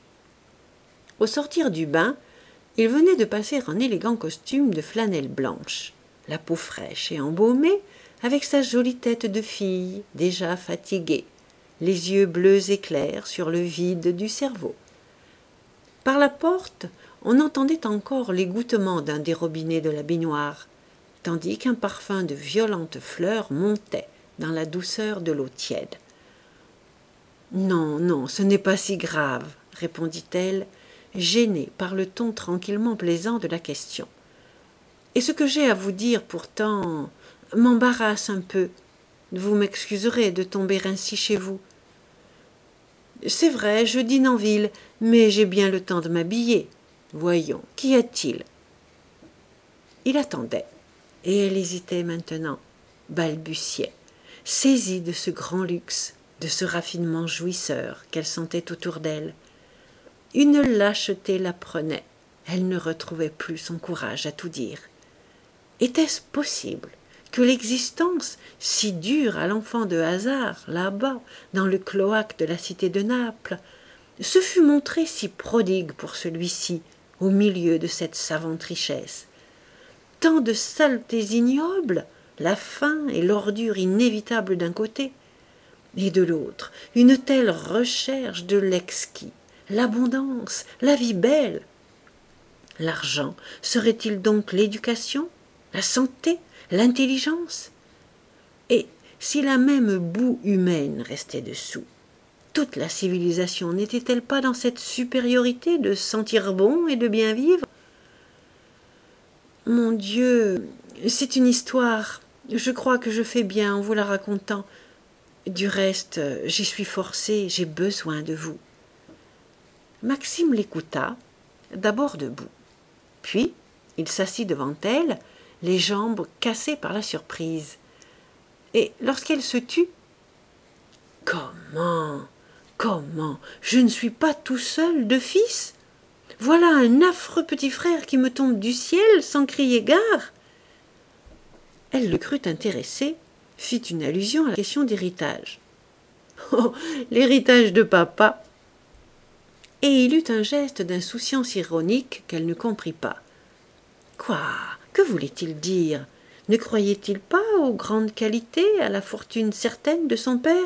Au sortir du bain, il venait de passer un élégant costume de flanelle blanche, la peau fraîche et embaumée, avec sa jolie tête de fille, déjà fatiguée, les yeux bleus et clairs sur le vide du cerveau. Par la porte, on entendait encore l'égouttement d'un des robinets de la baignoire, tandis qu'un parfum de violentes fleurs montait dans la douceur de l'eau tiède. « Non, non, ce n'est pas si grave, » répondit-elle, gênée par le ton tranquillement plaisant de la question. « Et ce que j'ai à vous dire pourtant m'embarrasse un peu. Vous m'excuserez de tomber ainsi chez vous. C'est vrai, je dîne en ville, mais j'ai bien le temps de m'habiller. Voyons, qu'y a-t-il » Il attendait, et elle hésitait maintenant, balbutiait, saisie de ce grand luxe, de ce raffinement jouisseur qu'elle sentait autour d'elle. Une lâcheté la prenait, elle ne retrouvait plus son courage à tout dire. Était-ce possible que l'existence, si dure à l'enfant de hasard, là-bas, dans le cloaque de la cité de Naples, se fût montrée si prodigue pour celui-ci, au milieu de cette savante richesse. Tant de saletés ignobles, la faim et l'ordure inévitable d'un côté, et de l'autre, une telle recherche de l'exquis, l'abondance, la vie belle. L'argent serait-il donc l'éducation, la santé, l'intelligence? Et si la même boue humaine restait dessous, toute la civilisation n'était-elle pas dans cette supériorité de sentir bon et de bien vivre? Mon Dieu, c'est une histoire. Je crois que je fais bien en vous la racontant. Du reste, j'y suis forcé, j'ai besoin de vous. Maxime l'écouta, d'abord debout. Puis, il s'assit devant elle, les jambes cassées par la surprise. Et lorsqu'elle se tut, « Comment, comment, je ne suis pas tout seul de fils? Voilà un affreux petit frère qui me tombe du ciel sans crier gare !» Elle le crut intéressé, fit une allusion à la question d'héritage. « Oh, l'héritage de papa !» Et il eut un geste d'insouciance ironique qu'elle ne comprit pas. Quoi? Que voulait-il dire? Ne croyait-il pas aux grandes qualités, à la fortune certaine de son père?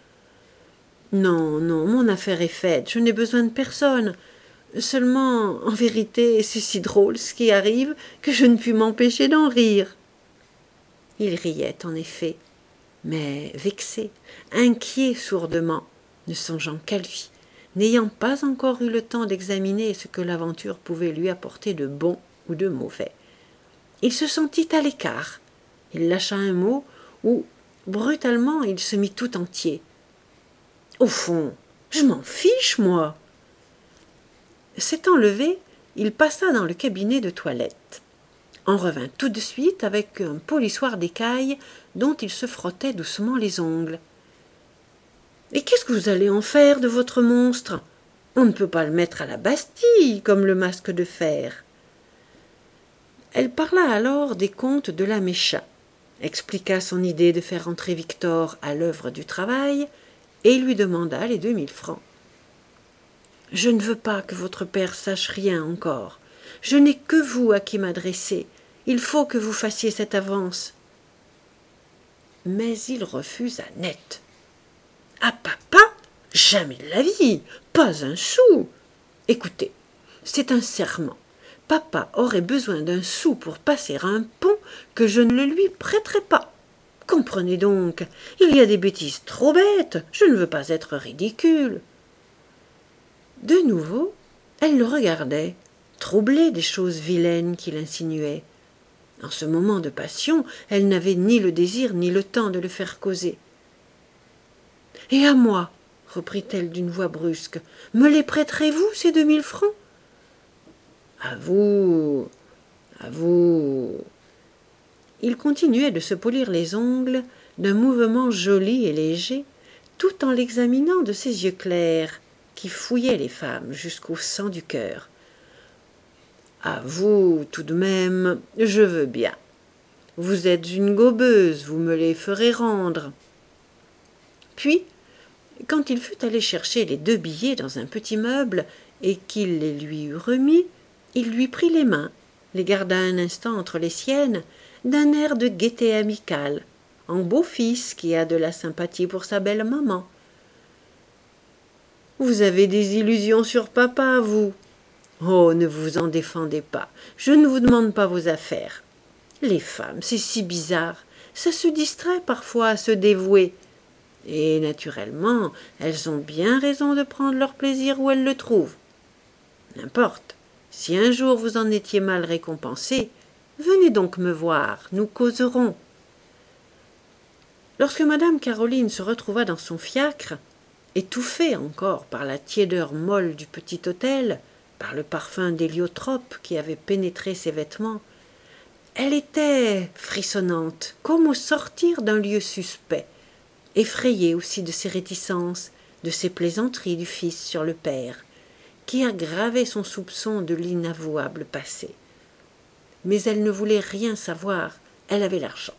Non, non, mon affaire est faite, je n'ai besoin de personne. Seulement, en vérité, c'est si drôle ce qui arrive que je ne puis m'empêcher d'en rire. Il riait, en effet, mais vexé, inquiet sourdement, ne songeant qu'à lui, n'ayant pas encore eu le temps d'examiner ce que l'aventure pouvait lui apporter de bon ou de mauvais. Il se sentit à l'écart. Il lâcha un mot où, brutalement, il se mit tout entier. « Au fond, je m'en fiche, moi !» S'étant levé, il passa dans le cabinet de toilette. En revint tout de suite avec un polissoir d'écaille dont il se frottait doucement les ongles. « Et qu'est-ce que vous allez en faire de votre monstre? On ne peut pas le mettre à la Bastille, comme le masque de fer. » Elle parla alors des contes de la Mécha, expliqua son idée de faire entrer Victor à l'œuvre du travail et lui demanda les deux mille francs. « Je ne veux pas que votre père sache rien encore. Je n'ai que vous à qui m'adresser. Il faut que vous fassiez cette avance. » Mais il refusa net. « À papa? Jamais de la vie, pas un sou. Écoutez, c'est un serment. Papa aurait besoin d'un sou pour passer un pont que je ne le lui prêterai pas. Comprenez donc, il y a des bêtises trop bêtes, je ne veux pas être ridicule. » De nouveau, elle le regardait, troublée des choses vilaines qu'il insinuait. En ce moment de passion, elle n'avait ni le désir ni le temps de le faire causer. « Et à moi, reprit-elle d'une voix brusque, me les prêterez-vous, ces deux mille francs? »« À vous, à vous. » Il continuait de se polir les ongles d'un mouvement joli et léger, tout en l'examinant de ses yeux clairs, qui fouillaient les femmes jusqu'au sang du cœur. « À vous, tout de même, je veux bien. Vous êtes une gobeuse, vous me les ferez rendre. » Puis, quand il fut allé chercher les deux billets dans un petit meuble et qu'il les lui eut remis, il lui prit les mains, les garda un instant entre les siennes, d'un air de gaieté amicale, en beau fils qui a de la sympathie pour sa belle maman. « Vous avez des illusions sur papa, vous. Oh, ne vous en défendez pas, je ne vous demande pas vos affaires. Les femmes, c'est si bizarre, ça se distrait parfois à se dévouer. Et naturellement, elles ont bien raison de prendre leur plaisir où elles le trouvent. N'importe, si un jour vous en étiez mal récompensé, venez donc me voir, nous causerons. » Lorsque madame Caroline se retrouva dans son fiacre, étouffée encore par la tiédeur molle du petit hôtel, par le parfum d'héliotrope qui avait pénétré ses vêtements, elle était frissonnante, comme au sortir d'un lieu suspect, effrayée aussi de ses réticences, de ses plaisanteries du fils sur le père, qui aggravait son soupçon de l'inavouable passé. Mais elle ne voulait rien savoir, elle avait l'argent.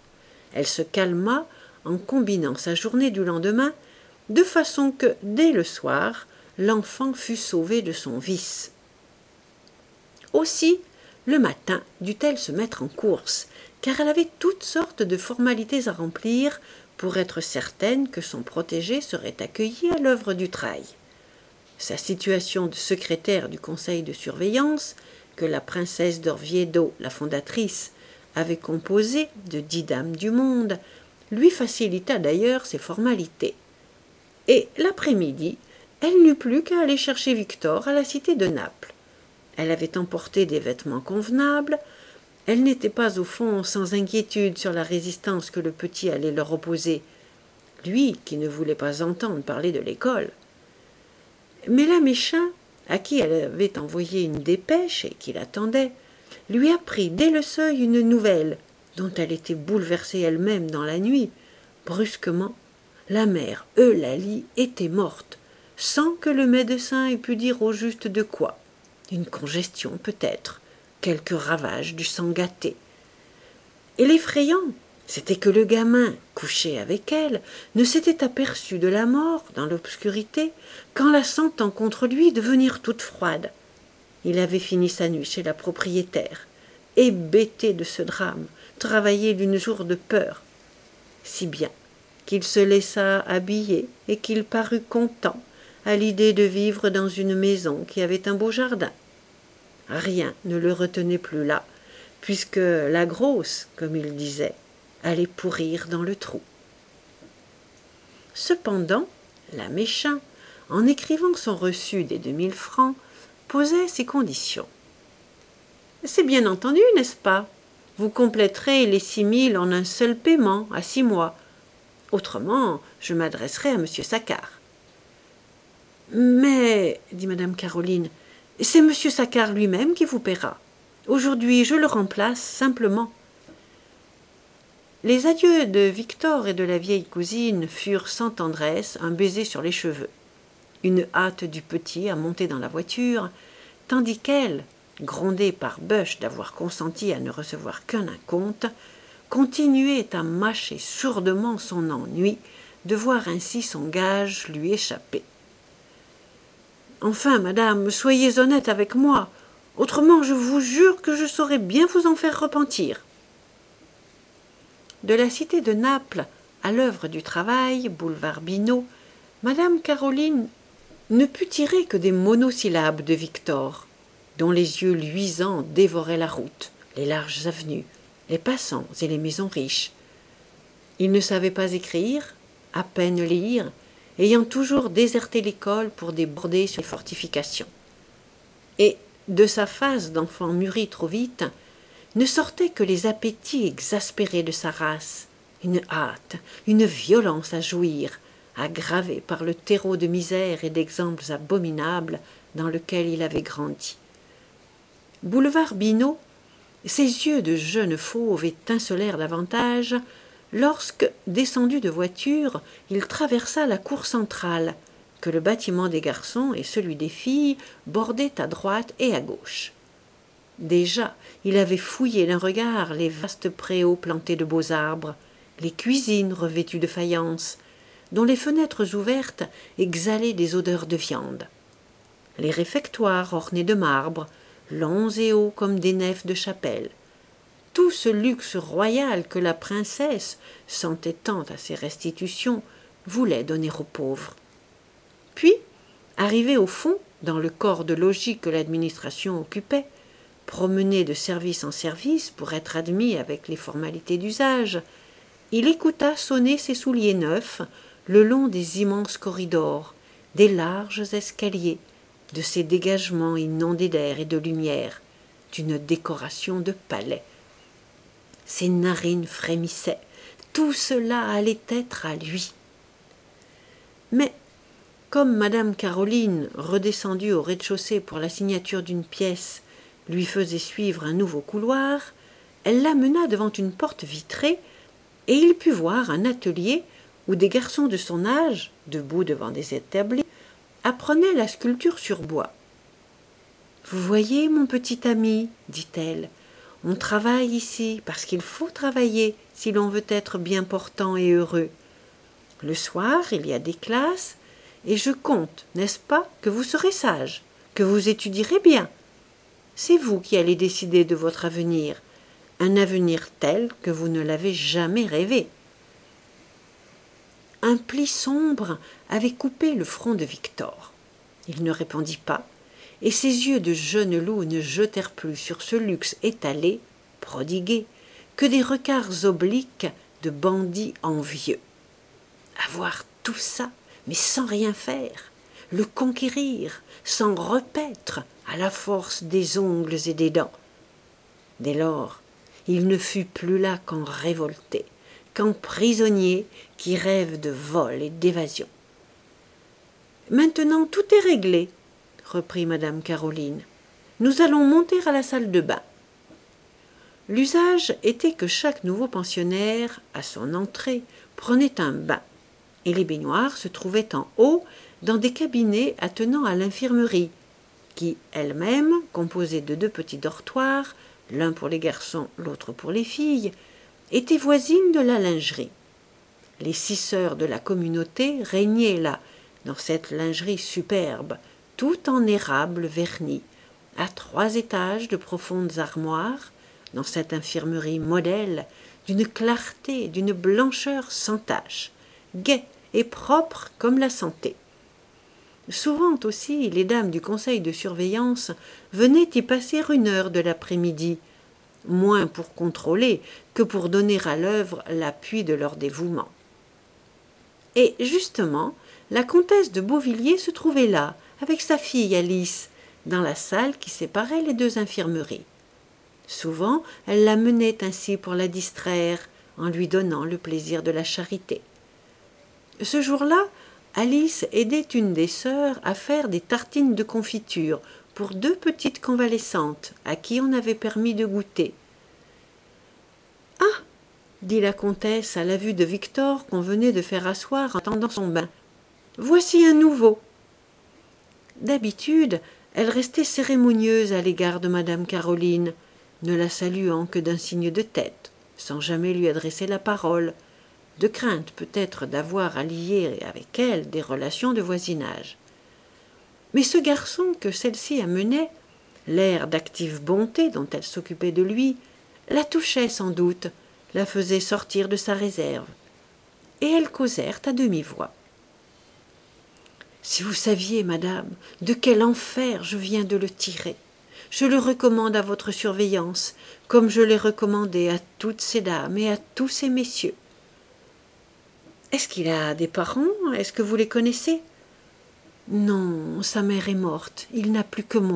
Elle se calma en combinant sa journée du lendemain, de façon que, dès le soir, l'enfant fut sauvé de son vice. Aussi, le matin, dut-elle se mettre en course, car elle avait toutes sortes de formalités à remplir pour être certaine que son protégé serait accueilli à l'œuvre du trail. Sa situation de secrétaire du conseil de surveillance, que la princesse d'Orviedo, la fondatrice, avait composée de dix dames du monde, lui facilita d'ailleurs ses formalités. Et l'après-midi, elle n'eut plus qu'à aller chercher Victor à la cité de Naples. Elle avait emporté des vêtements convenables. Elle n'était pas au fond sans inquiétude sur la résistance que le petit allait leur opposer, lui qui ne voulait pas entendre parler de l'école. Mais la méchant, à qui elle avait envoyé une dépêche et qui l'attendait, lui apprit dès le seuil une nouvelle dont elle était bouleversée elle-même dans la nuit. Brusquement, la mère Eulalie était morte, sans que le médecin ait pu dire au juste de quoi. Une congestion peut-être, quelque ravage du sang gâté. Et l'effrayant, c'était que le gamin, couché avec elle, ne s'était aperçu de la mort dans l'obscurité qu'en la sentant contre lui devenir toute froide. Il avait fini sa nuit chez la propriétaire, hébété de ce drame, travaillé d'une jour de peur, si bien qu'il se laissa habiller et qu'il parut content à l'idée de vivre dans une maison qui avait un beau jardin. Rien ne le retenait plus là, puisque la grosse, comme il disait, allait pourrir dans le trou. Cependant, la méchant, en écrivant son reçu des deux mille francs, posait ses conditions. « C'est bien entendu, n'est-ce pas? Vous compléterez les six mille en un seul paiement, à six mois. Autrement, je m'adresserai à monsieur Saccard. »« Mais, dit madame Caroline, c'est monsieur Saccard lui-même qui vous paiera. Aujourd'hui, je le remplace simplement. » Les adieux de Victor et de la vieille cousine furent sans tendresse un baiser sur les cheveux, une hâte du petit à monter dans la voiture, tandis qu'elle, grondée par Bush d'avoir consenti à ne recevoir qu'un acompte, continuait à mâcher sourdement son ennui de voir ainsi son gage lui échapper. « Enfin, madame, soyez honnête avec moi, autrement je vous jure que je saurais bien vous en faire repentir. » De la cité de Naples à l'œuvre du travail, boulevard Bineau, madame Caroline ne put tirer que des monosyllabes de Victor, dont les yeux luisants dévoraient la route, les larges avenues, les passants et les maisons riches. Il ne savait pas écrire, à peine lire, ayant toujours déserté l'école pour déborder sur les fortifications. Et, de sa face d'enfant mûri trop vite, ne sortaient que les appétits exaspérés de sa race, une hâte, une violence à jouir, aggravée par le terreau de misère et d'exemples abominables dans lequel il avait grandi. Boulevard Bineau, ses yeux de jeune fauve étincelèrent davantage lorsque, descendu de voiture, il traversa la cour centrale, que le bâtiment des garçons et celui des filles bordaient à droite et à gauche. Déjà, il avait fouillé d'un regard les vastes préaux plantés de beaux arbres, les cuisines revêtues de faïence, dont les fenêtres ouvertes exhalaient des odeurs de viande, les réfectoires ornés de marbre, longs et hauts comme des nefs de chapelle, tout ce luxe royal que la princesse, s'entêtant à ses restitutions, voulait donner aux pauvres. Puis, arrivé au fond, dans le corps de logis que l'administration occupait, promené de service en service pour être admis avec les formalités d'usage, il écouta sonner ses souliers neufs le long des immenses corridors, des larges escaliers, de ces dégagements inondés d'air et de lumière, d'une décoration de palais. Ses narines frémissaient, tout cela allait être à lui. Mais, comme madame Caroline, redescendue au rez-de-chaussée pour la signature d'une pièce, lui faisait suivre un nouveau couloir, elle l'amena devant une porte vitrée, et il put voir un atelier où des garçons de son âge, debout devant des établis, apprenaient la sculpture sur bois. « Vous voyez, mon petit ami, dit-elle, on travaille ici parce qu'il faut travailler, si l'on veut être bien portant et heureux. Le soir, il y a des classes, et je compte, n'est-ce pas, que vous serez sage, que vous étudierez bien. C'est vous qui allez décider de votre avenir, un avenir tel que vous ne l'avez jamais rêvé. » Un pli sombre avait coupé le front de Victor. Il ne répondit pas, et ses yeux de jeune loup ne jetèrent plus sur ce luxe étalé, prodigué, que des regards obliques de bandits envieux. Avoir tout ça, mais sans rien faire, le conquérir, sans repaître, à la force des ongles et des dents. Dès lors, il ne fut plus là qu'en révolté, qu'en prisonnier qui rêve de vol et d'évasion. « Maintenant tout est réglé, » reprit madame Caroline. « Nous allons monter à la salle de bain. » L'usage était que chaque nouveau pensionnaire, à son entrée, prenait un bain, et les baignoires se trouvaient en haut dans des cabinets attenant à l'infirmerie, qui, elle-même, composée de deux petits dortoirs, l'un pour les garçons, l'autre pour les filles, était voisine de la lingerie. Les six sœurs de la communauté régnaient là, dans cette lingerie superbe, tout en érable verni, à trois étages de profondes armoires, dans cette infirmerie modèle, d'une clarté, d'une blancheur sans tache, gaie et propre comme la santé. Souvent aussi, les dames du conseil de surveillance venaient y passer une heure de l'après-midi, moins pour contrôler que pour donner à l'œuvre l'appui de leur dévouement. Et justement, la comtesse de Beauvilliers se trouvait là, avec sa fille Alice, dans la salle qui séparait les deux infirmeries. Souvent, elle la menait ainsi pour la distraire, en lui donnant le plaisir de la charité. Ce jour-là, Alice aidait une des sœurs à faire des tartines de confiture pour deux petites convalescentes à qui on avait permis de goûter. « Ah !» dit la comtesse à la vue de Victor qu'on venait de faire asseoir en tendant son bain. « Voici un nouveau !» D'habitude, elle restait cérémonieuse à l'égard de madame Caroline, ne la saluant que d'un signe de tête, sans jamais lui adresser la parole, de crainte peut-être d'avoir à lier avec elle des relations de voisinage. Mais ce garçon que celle-ci amenait, l'air d'active bonté dont elle s'occupait de lui, la touchait sans doute, la faisait sortir de sa réserve. Et elles causèrent à demi-voix. « Si vous saviez, madame, de quel enfer je viens de le tirer, je le recommande à votre surveillance, comme je l'ai recommandé à toutes ces dames et à tous ces messieurs. » « Est-ce qu'il a des parents? Est-ce que vous les connaissez? »« Non, sa mère est morte, il n'a plus que moi. »«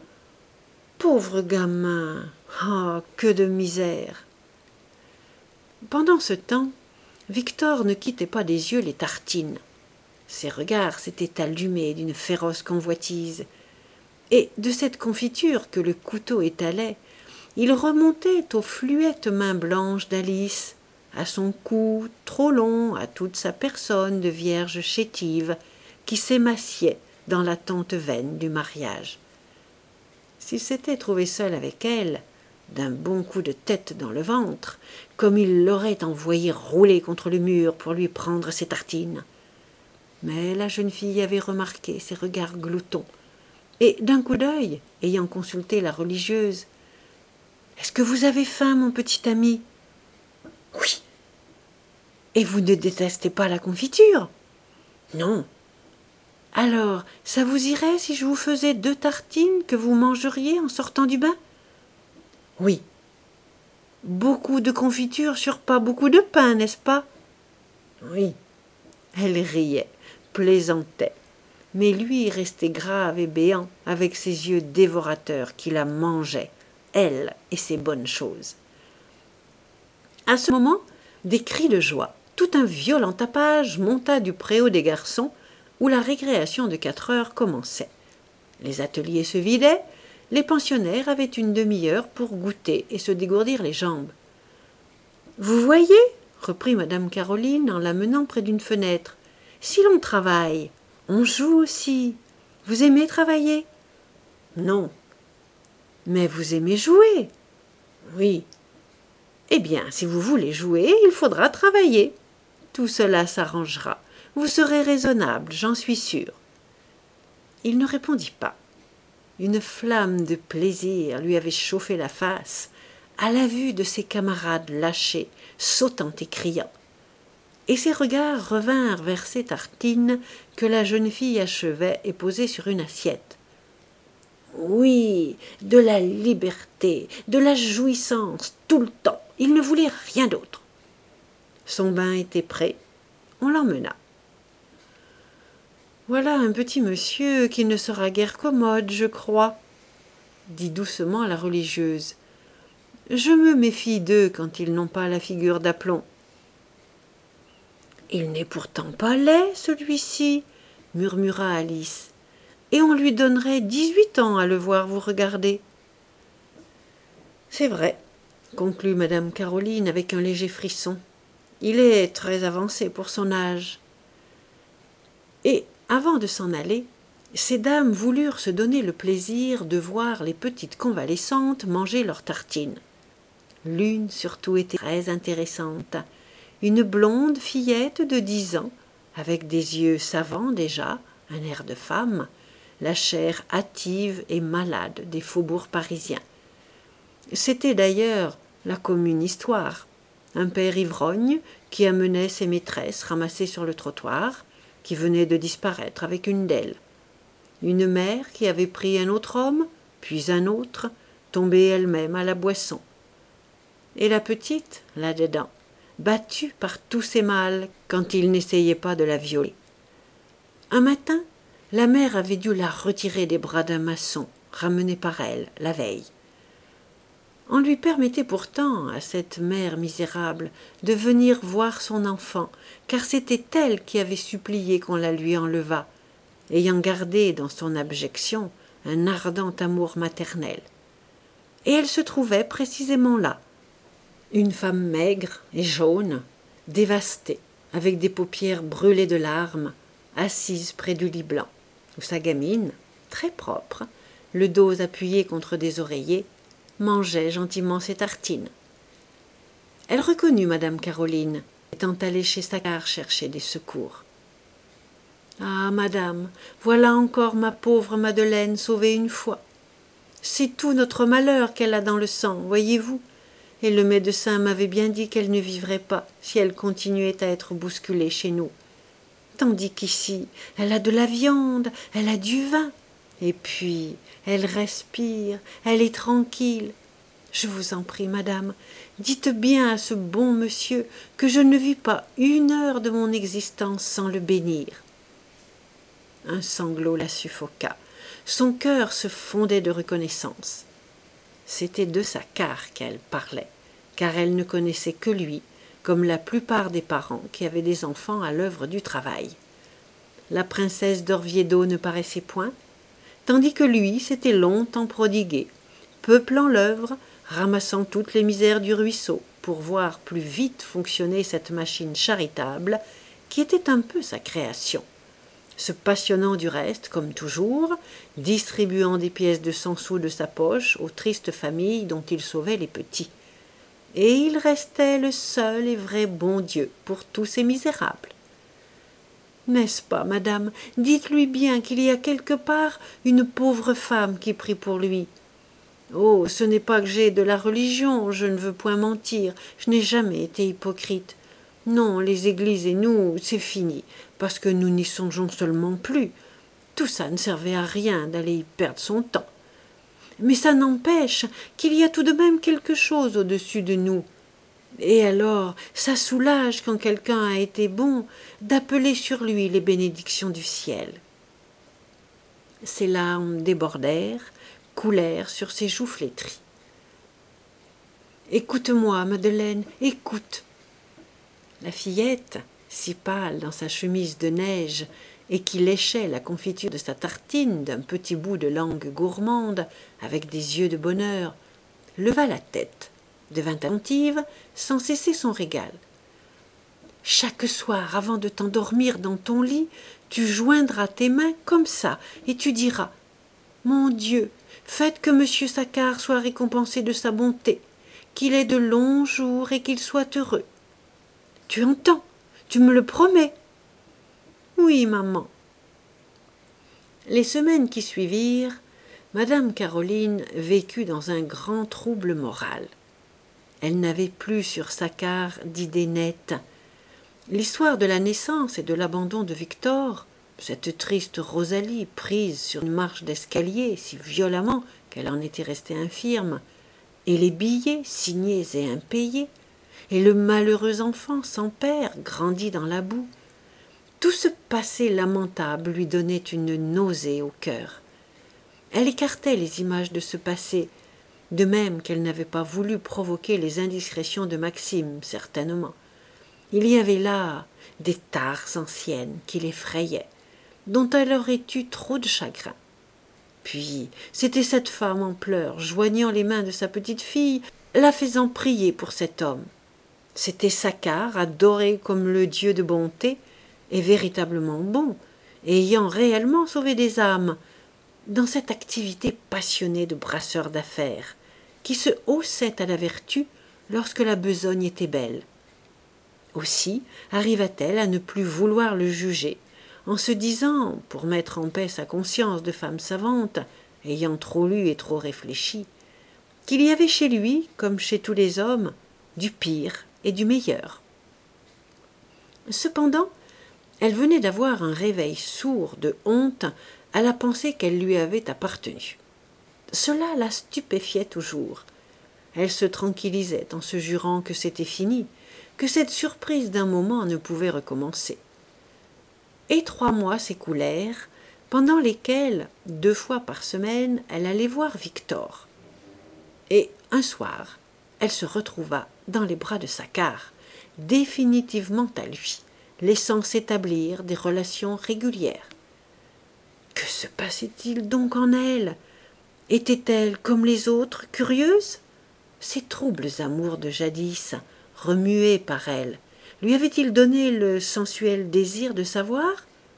Pauvre gamin! Ah, que de misère !» Pendant ce temps, Victor ne quittait pas des yeux les tartines. Ses regards s'étaient allumés d'une féroce convoitise, et de cette confiture que le couteau étalait, il remontait aux fluettes mains blanches d'Alice, à son cou trop long, à toute sa personne de vierge chétive qui s'émaciait dans l'attente vaine du mariage. S'il s'était trouvé seul avec elle, d'un bon coup de tête dans le ventre, comme il l'aurait envoyé rouler contre le mur pour lui prendre ses tartines. Mais la jeune fille avait remarqué ses regards gloutons, et d'un coup d'œil, ayant consulté la religieuse, « Est-ce que vous avez faim, mon petit ami ?»« Oui. »« Et vous ne détestez pas la confiture ?»« Non. »« Alors, ça vous irait si je vous faisais deux tartines que vous mangeriez en sortant du bain ?»« Oui. »« Beaucoup de confiture sur pas beaucoup de pain, n'est-ce pas ?»« Oui. » Elle riait, plaisantait, mais lui restait grave et béant avec ses yeux dévorateurs qui la mangeaient, elle et ses bonnes choses. À ce moment, des cris de joie, tout un violent tapage monta du préau des garçons où la récréation de quatre heures commençait. Les ateliers se vidaient, les pensionnaires avaient une demi-heure pour goûter et se dégourdir les jambes. « Vous voyez, » reprit madame Caroline en l'amenant près d'une fenêtre, « si l'on travaille, on joue aussi. Vous aimez travailler ? » ?»« Non. »« Mais vous aimez jouer ? » ?»« Oui. » Eh bien, si vous voulez jouer, il faudra travailler. Tout cela s'arrangera. Vous serez raisonnable, j'en suis sûre. » Il ne répondit pas. Une flamme de plaisir lui avait chauffé la face à la vue de ses camarades lâchés, sautant et criant. Et ses regards revinrent vers ces tartines que la jeune fille achevait et posait sur une assiette. Oui, de la liberté, de la jouissance, tout le temps. Il ne voulait rien d'autre. Son bain était prêt. On l'emmena. « Voilà un petit monsieur qui ne sera guère commode, je crois, » dit doucement la religieuse. « Je me méfie d'eux quand ils n'ont pas la figure d'aplomb. »« Il n'est pourtant pas laid, celui-ci, » murmura Alice, « et on lui donnerait dix-huit ans à le voir vous regarder. »« C'est vrai, » conclut madame Caroline avec un léger frisson. « Il est très avancé pour son âge. » Et, avant de s'en aller, ces dames voulurent se donner le plaisir de voir les petites convalescentes manger leurs tartines. L'une surtout était très intéressante, une blonde fillette de dix ans, avec des yeux savants déjà, un air de femme, la chair hâtive et malade des faubourgs parisiens. C'était d'ailleurs la commune histoire, un père ivrogne qui amenait ses maîtresses ramassées sur le trottoir, qui venait de disparaître avec une d'elles, une mère qui avait pris un autre homme, puis un autre, tombée elle-même à la boisson, et la petite, là-dedans, battue par tous ses mâles quand il n'essayait pas de la violer. Un matin, la mère avait dû la retirer des bras d'un maçon, ramené par elle, la veille. On lui permettait pourtant, à cette mère misérable, de venir voir son enfant, car c'était elle qui avait supplié qu'on la lui enlevât, ayant gardé dans son abjection un ardent amour maternel. Et elle se trouvait précisément là, une femme maigre et jaune, dévastée, avec des paupières brûlées de larmes, assise près du lit blanc, où sa gamine, très propre, le dos appuyé contre des oreillers, mangeait gentiment ses tartines. Elle reconnut madame Caroline, étant allée chez Saccard chercher des secours. « Ah, madame, voilà encore ma pauvre Madeleine sauvée une fois. C'est tout notre malheur qu'elle a dans le sang, voyez-vous, et le médecin m'avait bien dit qu'elle ne vivrait pas si elle continuait à être bousculée chez nous. Tandis qu'ici, elle a de la viande, elle a du vin, et puis elle respire, elle est tranquille. Je vous en prie, madame, dites bien à ce bon monsieur que je ne vis pas une heure de mon existence sans le bénir. » Un sanglot la suffoqua. Son cœur se fondait de reconnaissance. C'était de Saccard qu'elle parlait, car elle ne connaissait que lui, comme la plupart des parents qui avaient des enfants à l'œuvre du travail. La princesse d'Orvieto ne paraissait point, tandis que lui s'était longtemps prodigué, peuplant l'œuvre, ramassant toutes les misères du ruisseau pour voir plus vite fonctionner cette machine charitable qui était un peu sa création, se passionnant du reste, comme toujours, distribuant des pièces de cent sous de sa poche aux tristes familles dont il sauvait les petits. Et il restait le seul et vrai bon Dieu pour tous ces misérables. N'est-ce pas, madame? Dites-lui bien qu'il y a quelque part une pauvre femme qui prie pour lui. Oh, ce n'est pas que j'ai de la religion, je ne veux point mentir, je n'ai jamais été hypocrite. Non, les églises et nous, c'est fini, parce que nous n'y songeons seulement plus. Tout ça ne servait à rien d'aller y perdre son temps. Mais ça n'empêche qu'il y a tout de même quelque chose au-dessus de nous. Et alors, ça soulage, quand quelqu'un a été bon, d'appeler sur lui les bénédictions du ciel. » Ses larmes débordèrent, coulèrent sur ses joues flétries. « Écoute-moi, Madeleine, écoute !» La fillette, si pâle dans sa chemise de neige et qui léchait la confiture de sa tartine d'un petit bout de langue gourmande avec des yeux de bonheur, leva la tête, devint attentive sans cesser son régal. « Chaque soir, avant de t'endormir dans ton lit, tu joindras tes mains comme ça et tu diras « Mon Dieu, faites que monsieur Saccard soit récompensé de sa bonté, qu'il ait de longs jours et qu'il soit heureux. Tu entends? Tu me le promets? Oui, maman. Les semaines qui suivirent, Madame Caroline vécut dans un grand trouble moral. Elle n'avait plus sur Saccard d'idées nettes. L'histoire de la naissance et de l'abandon de Victor, cette triste Rosalie prise sur une marche d'escalier si violemment qu'elle en était restée infirme, et les billets signés et impayés, et le malheureux enfant sans père grandi dans la boue, tout ce passé lamentable lui donnait une nausée au cœur. Elle écartait les images de ce passé, de même qu'elle n'avait pas voulu provoquer les indiscrétions de Maxime, certainement. Il y avait là des tares anciennes qui l'effrayaient, dont elle aurait eu trop de chagrin. Puis, c'était cette femme en pleurs, joignant les mains de sa petite fille, la faisant prier pour cet homme. C'était Saccard, adoré comme le dieu de bonté, et véritablement bon, ayant réellement sauvé des âmes, dans cette activité passionnée de brasseur d'affaires, qui se haussait à la vertu lorsque la besogne était belle. Aussi arriva-t-elle à ne plus vouloir le juger, en se disant, pour mettre en paix sa conscience de femme savante, ayant trop lu et trop réfléchi, qu'il y avait chez lui, comme chez tous les hommes, du pire et du meilleur. Cependant, elle venait d'avoir un réveil sourd de honte à la pensée qu'elle lui avait appartenu. Cela la stupéfiait toujours. Elle se tranquillisait en se jurant que c'était fini, que cette surprise d'un moment ne pouvait recommencer. Et trois mois s'écoulèrent, pendant lesquels, deux fois par semaine, elle allait voir Victor. Et un soir, elle se retrouva dans les bras de Saccard, définitivement à lui, laissant s'établir des relations régulières. Que se passait-il donc en elle? Était-elle, comme les autres, curieuse? Ces troubles amours de jadis, remués par elle, lui avaient-ils donné le sensuel désir de savoir?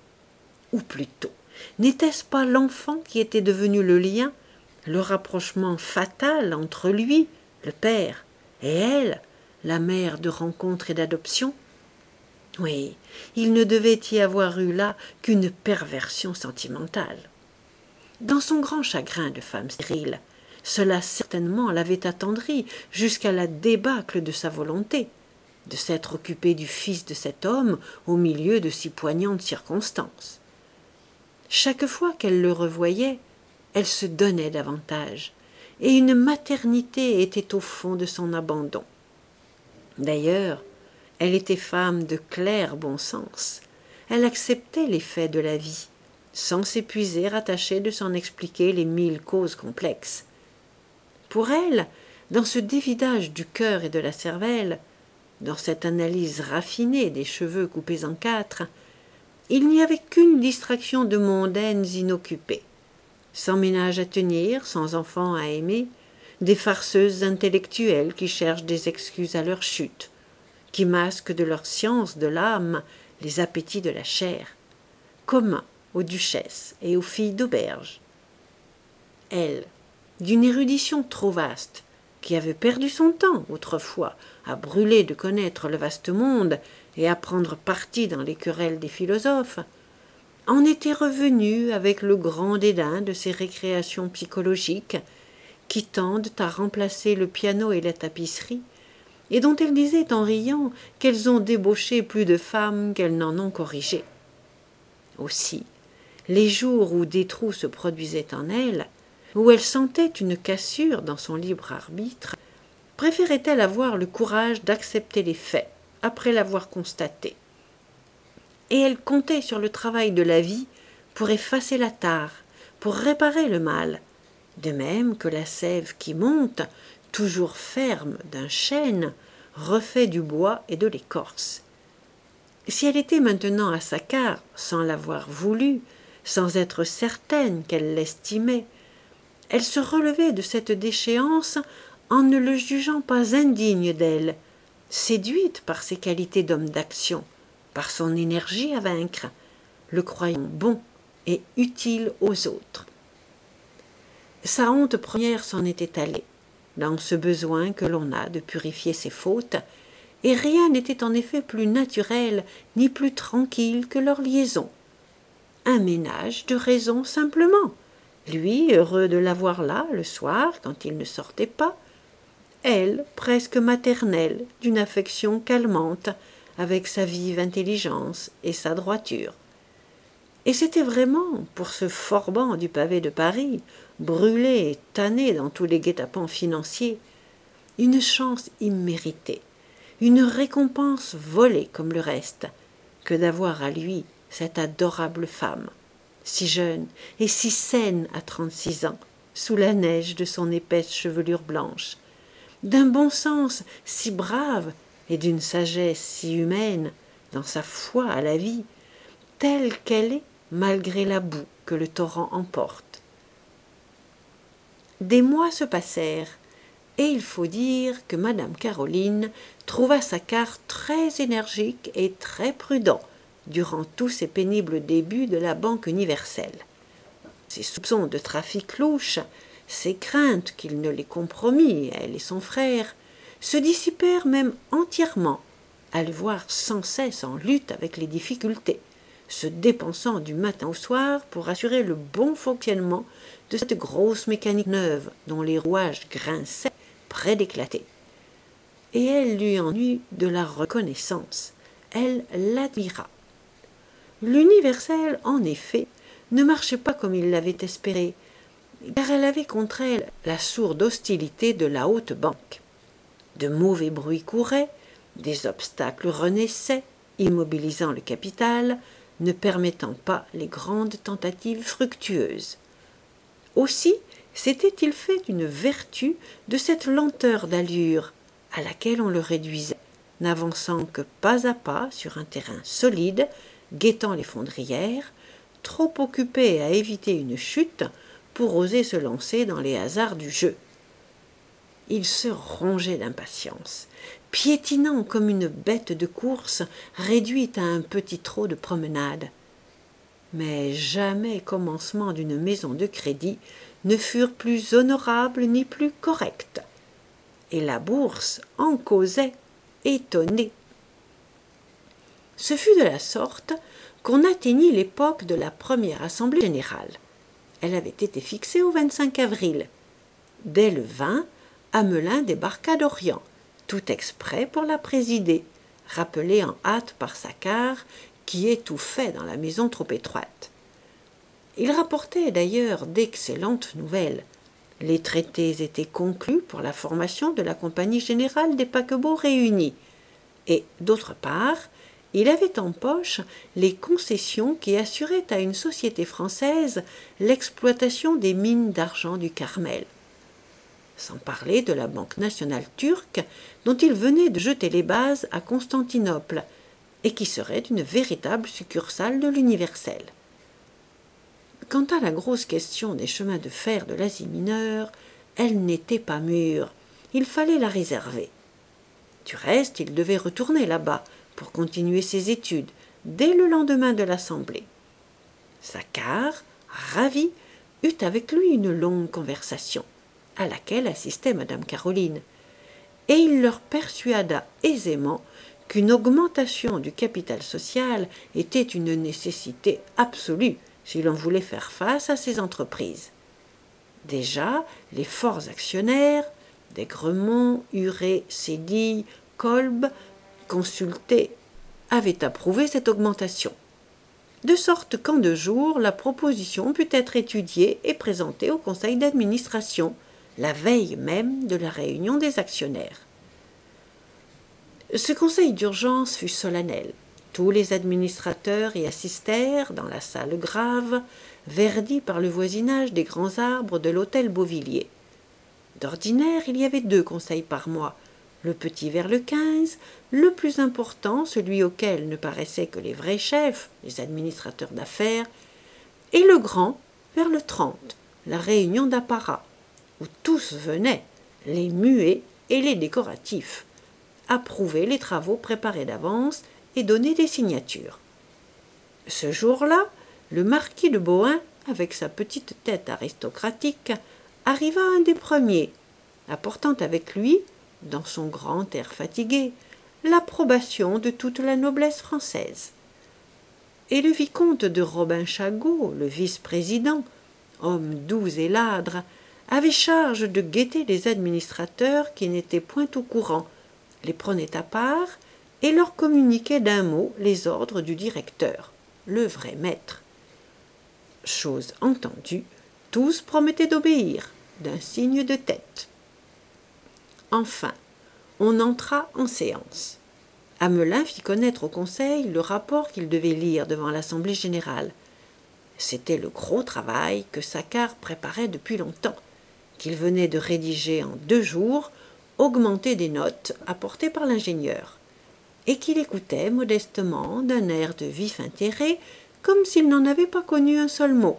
Ou plutôt, n'était-ce pas l'enfant qui était devenu le lien, le rapprochement fatal entre lui, le père, et elle, la mère de rencontre et d'adoption? Oui, il ne devait y avoir eu là qu'une perversion sentimentale. Dans son grand chagrin de femme stérile, cela certainement l'avait attendrie jusqu'à la débâcle de sa volonté, de s'être occupée du fils de cet homme au milieu de si poignantes circonstances. Chaque fois qu'elle le revoyait, elle se donnait davantage, et une maternité était au fond de son abandon. D'ailleurs, elle était femme de clair bon sens. Elle acceptait les faits de la vie, sans s'épuiser à tâcher de s'en expliquer les mille causes complexes. Pour elle, dans ce dévidage du cœur et de la cervelle, dans cette analyse raffinée des cheveux coupés en quatre, il n'y avait qu'une distraction de mondaines inoccupées. Sans ménage à tenir, sans enfants à aimer, des farceuses intellectuelles qui cherchent des excuses à leur chute, qui masquent de leur science de l'âme les appétits de la chair, communs aux duchesses et aux filles d'auberge. Elle, d'une érudition trop vaste, qui avait perdu son temps autrefois à brûler de connaître le vaste monde et à prendre parti dans les querelles des philosophes, en était revenue avec le grand dédain de ces récréations psychologiques qui tendent à remplacer le piano et la tapisserie, et dont elle disait en riant qu'elles ont débauché plus de femmes qu'elles n'en ont corrigé. Aussi, les jours où des trous se produisaient en elle, où elle sentait une cassure dans son libre arbitre, préférait-elle avoir le courage d'accepter les faits après l'avoir constaté. Et elle comptait sur le travail de la vie pour effacer la tare, pour réparer le mal, de même que la sève qui monte, toujours ferme d'un chêne, refait du bois et de l'écorce. Si elle était maintenant à Saccard, sans l'avoir voulu, sans être certaine qu'elle l'estimait, elle se relevait de cette déchéance en ne le jugeant pas indigne d'elle, séduite par ses qualités d'homme d'action, par son énergie à vaincre, le croyant bon et utile aux autres. Sa honte première s'en était allée, dans ce besoin que l'on a de purifier ses fautes, et rien n'était en effet plus naturel ni plus tranquille que leur liaison. Un ménage de raison simplement, lui heureux de la voir là le soir quand il ne sortait pas, elle presque maternelle d'une affection calmante avec sa vive intelligence et sa droiture. Et c'était vraiment, pour ce forban du pavé de Paris, brûlé et tanné dans tous les guet-apens financiers, une chance imméritée, une récompense volée comme le reste, que d'avoir à lui cette adorable femme, si jeune et si saine à trente-six ans, sous la neige de son épaisse chevelure blanche, d'un bon sens si brave et d'une sagesse si humaine dans sa foi à la vie, telle qu'elle est malgré la boue que le torrent emporte. Des mois se passèrent, et il faut dire que madame Caroline trouva Saccard très énergique et très prudent durant tous ces pénibles débuts de la Banque universelle. Ses soupçons de trafic louche, ses craintes qu'il ne les compromît, elle et son frère, se dissipèrent même entièrement, à le voir sans cesse en lutte avec les difficultés, se dépensant du matin au soir pour assurer le bon fonctionnement de cette grosse mécanique neuve dont les rouages grinçaient près d'éclater. Et elle lui en eut de la reconnaissance, elle l'admira. L'universel, en effet, ne marchait pas comme il l'avait espéré, car elle avait contre elle la sourde hostilité de la haute banque. De mauvais bruits couraient, des obstacles renaissaient, immobilisant le capital, ne permettant pas les grandes tentatives fructueuses. Aussi s'était-il fait une vertu de cette lenteur d'allure à laquelle on le réduisait, n'avançant que pas à pas sur un terrain solide, guettant les fondrières, trop occupé à éviter une chute pour oser se lancer dans les hasards du jeu. Il se rongeait d'impatience, piétinant comme une bête de course réduite à un petit trot de promenade. Mais jamais commencement d'une maison de crédit ne furent plus honorables ni plus corrects. Et la bourse en causait, étonnée. Ce fut de la sorte qu'on atteignit l'époque de la première assemblée générale. Elle avait été fixée au vingt-cinq avril. Dès le vingt, Amelin débarqua d'Orient, tout exprès pour la présider, rappelé en hâte par Saccard, qui étouffait dans la maison trop étroite. Il rapportait d'ailleurs d'excellentes nouvelles. Les traités étaient conclus pour la formation de la Compagnie générale des paquebots réunis, et, d'autre part, il avait en poche les concessions qui assuraient à une société française l'exploitation des mines d'argent du Carmel. Sans parler de la Banque nationale turque, dont il venait de jeter les bases à Constantinople, et qui serait une véritable succursale de l'universel. Quant à la grosse question des chemins de fer de l'Asie mineure, elle n'était pas mûre, il fallait la réserver. Du reste, il devait retourner là-bas pour continuer ses études dès le lendemain de l'Assemblée. Saccard, ravi, eut avec lui une longue conversation, à laquelle assistait madame Caroline, et il leur persuada aisément qu'une augmentation du capital social était une nécessité absolue si l'on voulait faire face à ces entreprises. Déjà, les forts actionnaires, d'Aigremont, Huré, Sédille, Kolb, consultés, avaient approuvé cette augmentation, de sorte qu'en deux jours, la proposition put être étudiée et présentée au conseil d'administration, la veille même de la réunion des actionnaires. Ce conseil d'urgence fut solennel. Tous les administrateurs y assistèrent dans la salle grave, verdie par le voisinage des grands arbres de l'hôtel Beauvilliers. D'ordinaire, il y avait deux conseils par mois, le petit vers le quinze, le plus important, celui auquel ne paraissaient que les vrais chefs, les administrateurs d'affaires, et le grand vers le trente, la réunion d'apparat, où tous venaient, les muets et les décoratifs, approuver les travaux préparés d'avance et donner des signatures. Ce jour-là, le marquis de Bohain, avec sa petite tête aristocratique, arriva un des premiers, apportant avec lui, dans son grand air fatigué, l'approbation de toute la noblesse française. Et le vicomte de Robin-Chagos, le vice-président, homme doux et ladre, avait charge de guetter les administrateurs qui n'étaient point au courant, les prenait à part et leur communiquait d'un mot les ordres du directeur, le vrai maître. Chose entendue, tous promettaient d'obéir, d'un signe de tête. Enfin, on entra en séance. Amelin fit connaître au conseil le rapport qu'il devait lire devant l'Assemblée générale. C'était le gros travail que Saccard préparait depuis longtemps, qu'il venait de rédiger en deux jours, augmenté des notes apportées par l'ingénieur, et qu'il écoutait modestement d'un air de vif intérêt, comme s'il n'en avait pas connu un seul mot.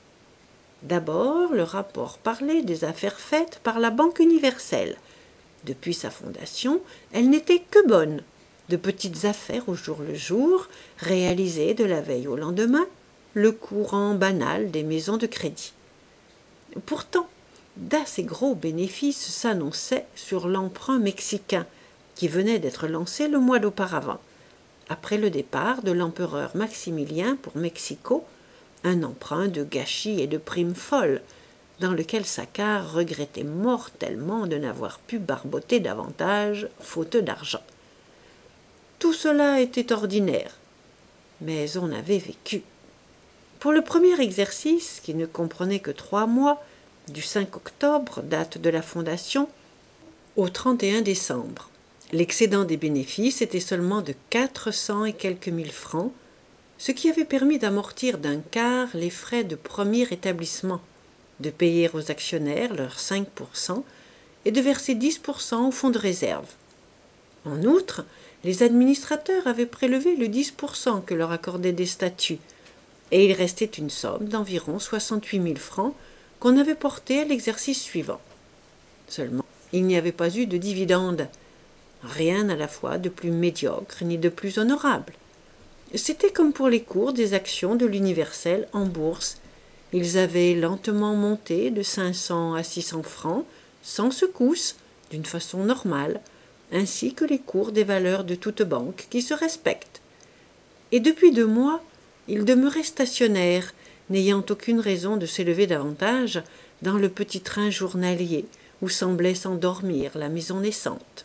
D'abord, le rapport parlait des affaires faites par la Banque universelle. Depuis sa fondation, elle n'était que bonne, de petites affaires au jour le jour, réalisées de la veille au lendemain, le courant banal des maisons de crédit. Pourtant, d'assez gros bénéfices s'annonçaient sur l'emprunt mexicain, qui venait d'être lancé le mois d'auparavant, après le départ de l'empereur Maximilien pour Mexico, un emprunt de gâchis et de primes folles, dans lequel Saccard regrettait mortellement de n'avoir pu barboter davantage, faute d'argent. Tout cela était ordinaire, mais on avait vécu. Pour le premier exercice, qui ne comprenait que trois mois, du cinq octobre, date de la fondation, au trente et un décembre, l'excédent des bénéfices était seulement de quatre cents et quelques mille francs, ce qui avait permis d'amortir d'un quart les frais de premier établissement, de payer aux actionnaires leurs cinq pour cent et de verser dix pour cent au fonds de réserve. En outre, les administrateurs avaient prélevé le dix pour cent que leur accordaient des statuts, et il restait une somme d'environ soixante-huit mille francs qu'on avait portée à l'exercice suivant. Seulement, il n'y avait pas eu de dividende, rien à la fois de plus médiocre ni de plus honorable. C'était comme pour les cours des actions de l'Universel en bourse. Ils avaient lentement monté de cinq cents à six cents francs, sans secousse, d'une façon normale, ainsi que les cours des valeurs de toute banque qui se respectent. Et depuis deux mois, ils demeuraient stationnaires, n'ayant aucune raison de s'élever davantage dans le petit train journalier où semblait s'endormir la maison naissante.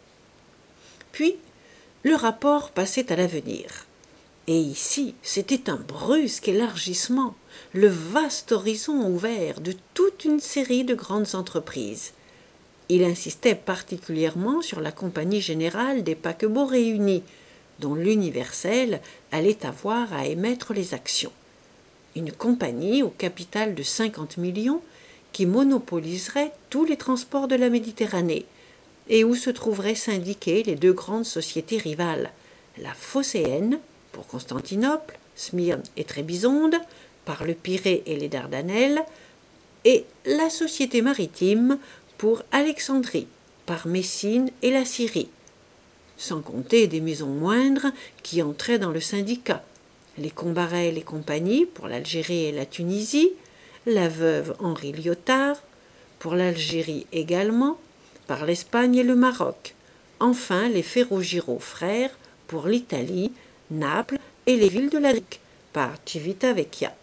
Puis, le rapport passait à l'avenir. Et ici, c'était un brusque élargissement, le vaste horizon ouvert de toute une série de grandes entreprises. Il insistait particulièrement sur la Compagnie générale des paquebots réunis, dont l'Universel allait avoir à émettre les actions. Une compagnie au capital de cinquante millions qui monopoliserait tous les transports de la Méditerranée et où se trouveraient syndiquées les deux grandes sociétés rivales, la Phocéenne pour Constantinople, Smyrne et Trébizonde, par le Pirée et les Dardanelles, et la Société maritime pour Alexandrie, par Messine et la Syrie, sans compter des maisons moindres qui entraient dans le syndicat, les Combarel et compagnie pour l'Algérie et la Tunisie, la veuve Henri Lyotard, pour l'Algérie également, par l'Espagne et le Maroc, enfin les Ferrogiro frères pour l'Italie, Naples et les villes de l'Adrique, par Civitavecchia.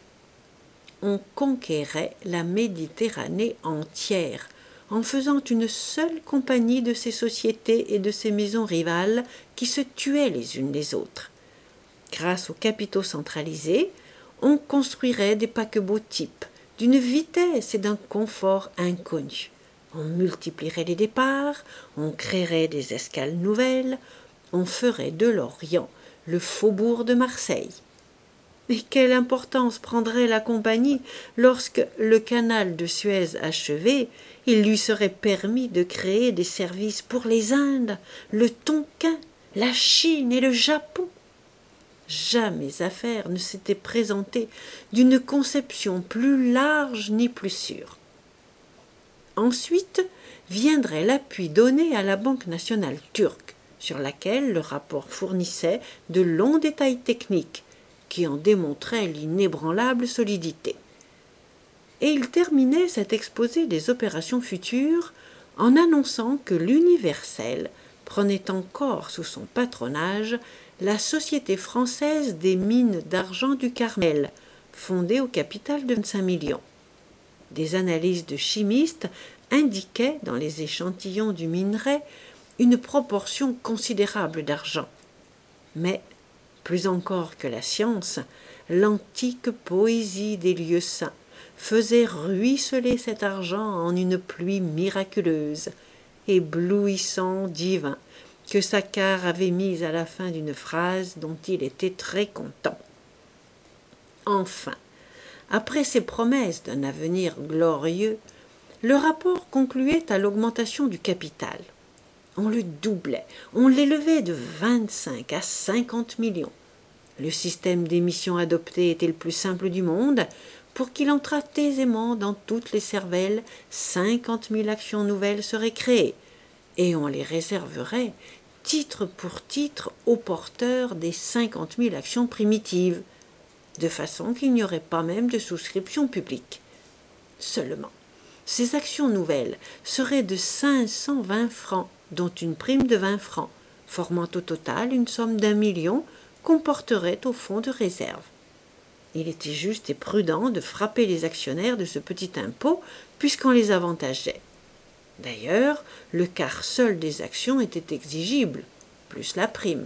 On conquérait la Méditerranée entière, en faisant une seule compagnie de ces sociétés et de ces maisons rivales qui se tuaient les unes les autres. Grâce aux capitaux centralisés, on construirait des paquebots types, d'une vitesse et d'un confort inconnus. On multiplierait les départs, on créerait des escales nouvelles, on ferait de l'Orient le faubourg de Marseille. Et quelle importance prendrait la compagnie lorsque, le canal de Suez achevé, il lui serait permis de créer des services pour les Indes, le Tonkin, la Chine et le Japon. Jamais affaire ne s'était présentée d'une conception plus large ni plus sûre. Ensuite viendrait l'appui donné à la Banque nationale turque, sur laquelle le rapport fournissait de longs détails techniques qui en démontraient l'inébranlable solidité. Et il terminait cet exposé des opérations futures en annonçant que l'Universel prenait encore sous son patronage la Société française des mines d'argent du Carmel, fondée au capital de vingt-cinq millions. Des analyses de chimistes indiquaient dans les échantillons du minerai une proportion considérable d'argent. Mais, plus encore que la science, l'antique poésie des lieux saints faisait ruisseler cet argent en une pluie miraculeuse, éblouissant, divin, que Saccard avait mise à la fin d'une phrase dont il était très content. Enfin, après ces promesses d'un avenir glorieux, le rapport concluait à l'augmentation du capital. On le doublait, on l'élevait de vingt-cinq à cinquante millions. Le système d'émission adopté était le plus simple du monde. Pour qu'il entrât aisément dans toutes les cervelles, cinquante mille actions nouvelles seraient créées, et on les réserverait, titre pour titre, aux porteurs des cinquante mille actions primitives, de façon qu'il n'y aurait pas même de souscription publique. Seulement, ces actions nouvelles seraient de cinq cent vingt francs, dont une prime de vingt francs, formant au total une somme d'un million qu'on porterait au fonds de réserve. Il était juste et prudent de frapper les actionnaires de ce petit impôt, puisqu'on les avantageait. D'ailleurs, le quart seul des actions était exigible, plus la prime.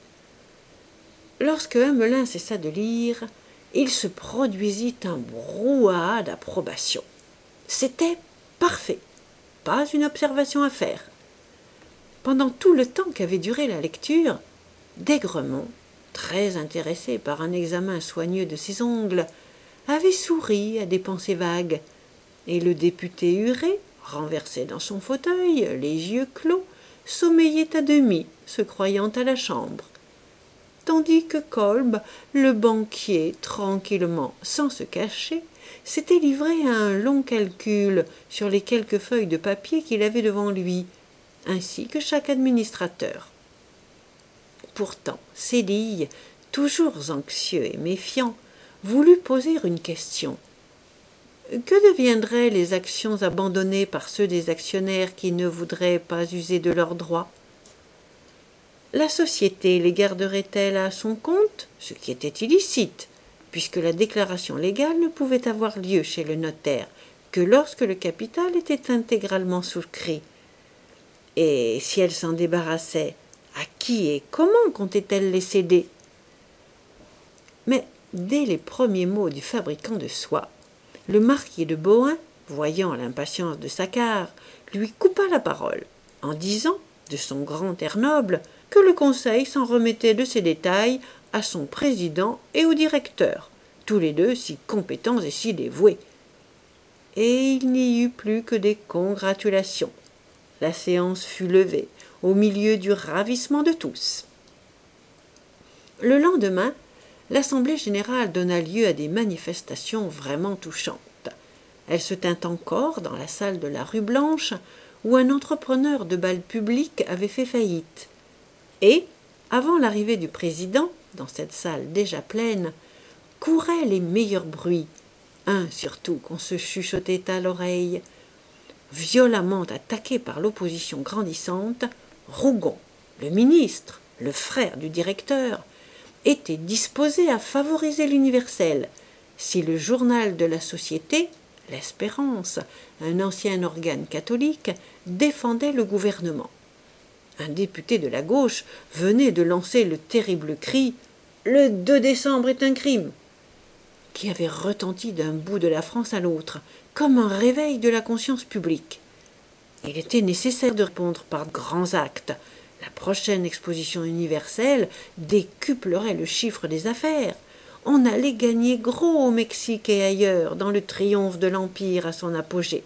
Lorsque Hamelin cessa de lire, il se produisit un brouhaha d'approbation. C'était parfait, pas une observation à faire. Pendant tout le temps qu'avait duré la lecture, d'Aigremont, très intéressé par un examen soigneux de ses ongles, avait souri à des pensées vagues, et le député Huré, renversé dans son fauteuil, les yeux clos, sommeillait à demi, se croyant à la chambre. Tandis que Kolb, le banquier, tranquillement, sans se cacher, s'était livré à un long calcul sur les quelques feuilles de papier qu'il avait devant lui, ainsi que chaque administrateur. Pourtant, Sédille, toujours anxieux et méfiant, voulut poser une question. Que deviendraient les actions abandonnées par ceux des actionnaires qui ne voudraient pas user de leurs droits? La société les garderait-elle à son compte, ce qui était illicite, puisque la déclaration légale ne pouvait avoir lieu chez le notaire que lorsque le capital était intégralement souscrit? Et si elle s'en débarrassait, à qui et comment comptait-elle les céder? Mais dès les premiers mots du fabricant de soie, le marquis de Bohain, voyant l'impatience de Saccard, lui coupa la parole, en disant, de son grand air noble, que le conseil s'en remettait de ces détails à son président et au directeur, tous les deux si compétents et si dévoués. Et il n'y eut plus que des congratulations. La séance fut levée, au milieu du ravissement de tous. Le lendemain, l'Assemblée générale donna lieu à des manifestations vraiment touchantes. Elle se tint encore dans la salle de la rue Blanche, où un entrepreneur de bals publics avait fait faillite. Et, avant l'arrivée du président, dans cette salle déjà pleine, couraient les meilleurs bruits, un surtout qu'on se chuchotait à l'oreille. Violemment attaqué par l'opposition grandissante, Rougon, le ministre, le frère du directeur, était disposé à favoriser l'Universel, si le journal de la Société, l'Espérance, un ancien organe catholique, défendait le gouvernement. Un député de la gauche venait de lancer le terrible cri « Le deux décembre est un crime !» qui avait retenti d'un bout de la France à l'autre, comme un réveil de la conscience publique. Il était nécessaire de répondre par grands actes. La prochaine exposition universelle décuplerait le chiffre des affaires. On allait gagner gros au Mexique et ailleurs, dans le triomphe de l'Empire à son apogée.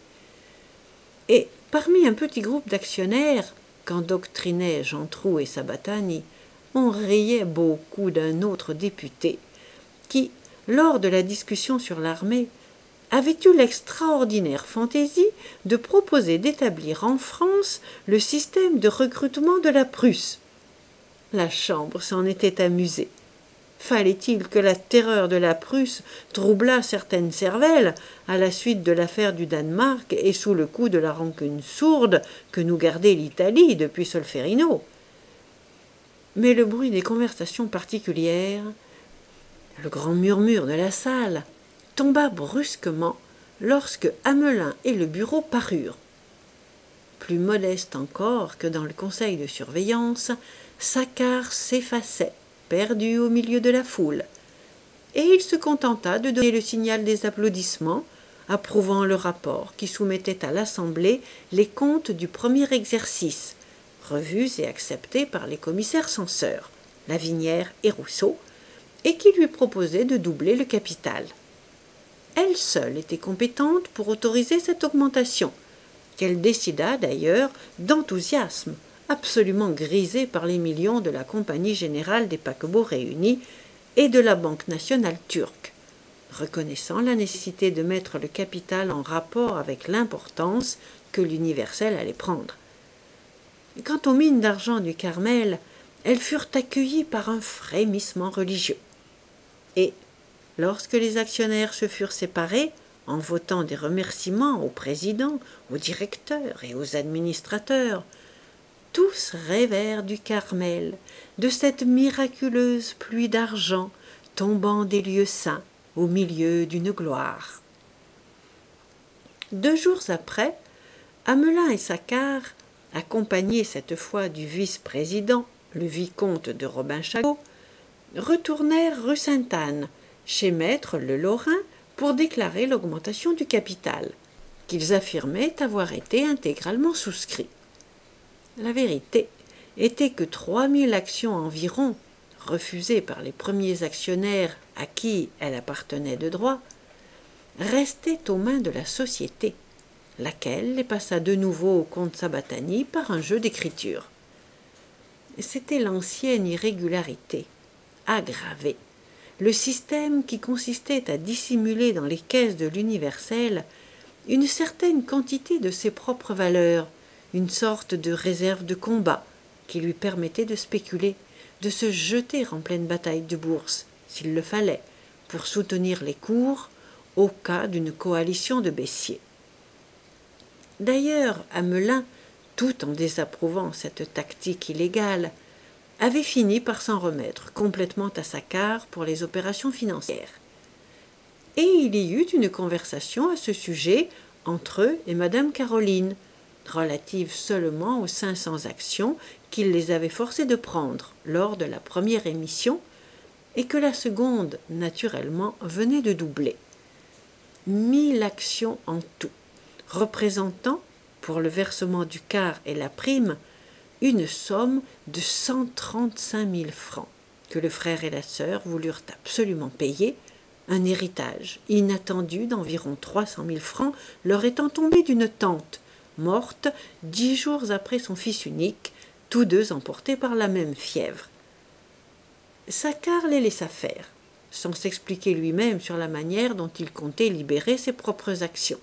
Et parmi un petit groupe d'actionnaires, qu'endoctrinaient Jantrou et Sabatani, on riait beaucoup d'un autre député, qui, lors de la discussion sur l'armée, avait eu l'extraordinaire fantaisie de proposer d'établir en France le système de recrutement de la Prusse. La Chambre s'en était amusée. Fallait-il que la terreur de la Prusse troublât certaines cervelles à la suite de l'affaire du Danemark et sous le coup de la rancune sourde que nous gardait l'Italie depuis Solferino? Mais le bruit des conversations particulières, le grand murmure de la salle, tomba brusquement lorsque Hamelin et le bureau parurent. Plus modeste encore que dans le conseil de surveillance, Saccard s'effaçait, perdu au milieu de la foule, et il se contenta de donner le signal des applaudissements, approuvant le rapport qui soumettait à l'Assemblée les comptes du premier exercice, revus et acceptés par les commissaires censeurs, Lavinière et Rousseau, et qui lui proposait de doubler le capital. Elle seule était compétente pour autoriser cette augmentation, qu'elle décida d'ailleurs d'enthousiasme, absolument grisé par les millions de la Compagnie générale des paquebots réunis et de la Banque nationale turque, reconnaissant la nécessité de mettre le capital en rapport avec l'importance que l'universel allait prendre. Quant aux mines d'argent du Carmel, elles furent accueillies par un frémissement religieux. Et, lorsque les actionnaires se furent séparés, en votant des remerciements au président, aux directeurs et aux administrateurs, tous rêvèrent du Carmel, de cette miraculeuse pluie d'argent tombant des lieux saints au milieu d'une gloire. Deux jours après, Hamelin et Saccard, accompagnés cette fois du vice-président, le vicomte de Robin-Chagos, retournèrent rue Sainte-Anne, chez maître Le Lorrain, pour déclarer l'augmentation du capital, qu'ils affirmaient avoir été intégralement souscrit. La vérité était que trois mille actions environ, refusées par les premiers actionnaires à qui elles appartenaient de droit, restaient aux mains de la société, laquelle les passa de nouveau au comte Sabatani par un jeu d'écriture. C'était l'ancienne irrégularité, aggravée, le système qui consistait à dissimuler dans les caisses de l'universel une certaine quantité de ses propres valeurs, une sorte de réserve de combat qui lui permettait de spéculer, de se jeter en pleine bataille de bourse, s'il le fallait, pour soutenir les cours au cas d'une coalition de baissiers. D'ailleurs, Hamelin, tout en désapprouvant cette tactique illégale, avait fini par s'en remettre complètement à Saccard pour les opérations financières. Et il y eut une conversation à ce sujet entre eux et madame Caroline, relative seulement aux cinq cents actions qu'il les avait forcés de prendre lors de la première émission et que la seconde, naturellement, venait de doubler. Mille actions en tout, représentant, pour le versement du quart et la prime, une somme de cent trente-cinq mille francs, que le frère et la sœur voulurent absolument payer, un héritage inattendu d'environ trois cent mille francs leur étant tombé d'une tante, morte dix jours après son fils unique, tous deux emportés par la même fièvre. Saccard les laissa faire, sans s'expliquer lui-même sur la manière dont il comptait libérer ses propres actions.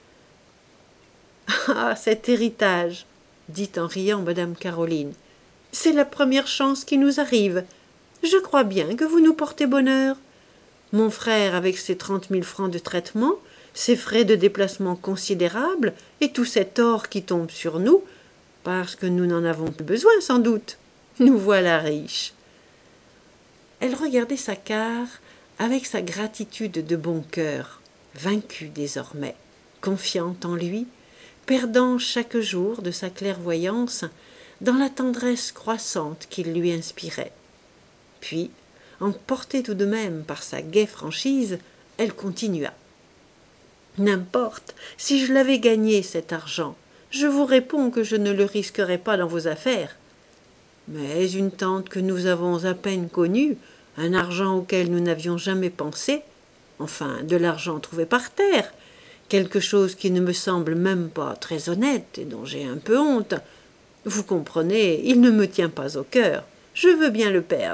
« Ah, cet héritage !» dit en riant madame Caroline. « C'est la première chance qui nous arrive. Je crois bien que vous nous portez bonheur. Mon frère, avec ses trente mille francs de traitement, ses frais de déplacement considérables et tout cet or qui tombe sur nous, parce que nous n'en avons plus besoin sans doute. Nous voilà riches. » Elle regardait Saccard avec sa gratitude de bon cœur, vaincue désormais, confiante en lui, perdant chaque jour de sa clairvoyance dans la tendresse croissante qu'il lui inspirait. Puis, emportée tout de même par sa gaie franchise, elle continua. « N'importe, si je l'avais gagné, cet argent, je vous réponds que je ne le risquerais pas dans vos affaires. Mais une tante que nous avons à peine connue, un argent auquel nous n'avions jamais pensé, enfin de l'argent trouvé par terre, quelque chose qui ne me semble même pas très honnête et dont j'ai un peu honte. Vous comprenez, il ne me tient pas au cœur. Je veux bien le perdre. »«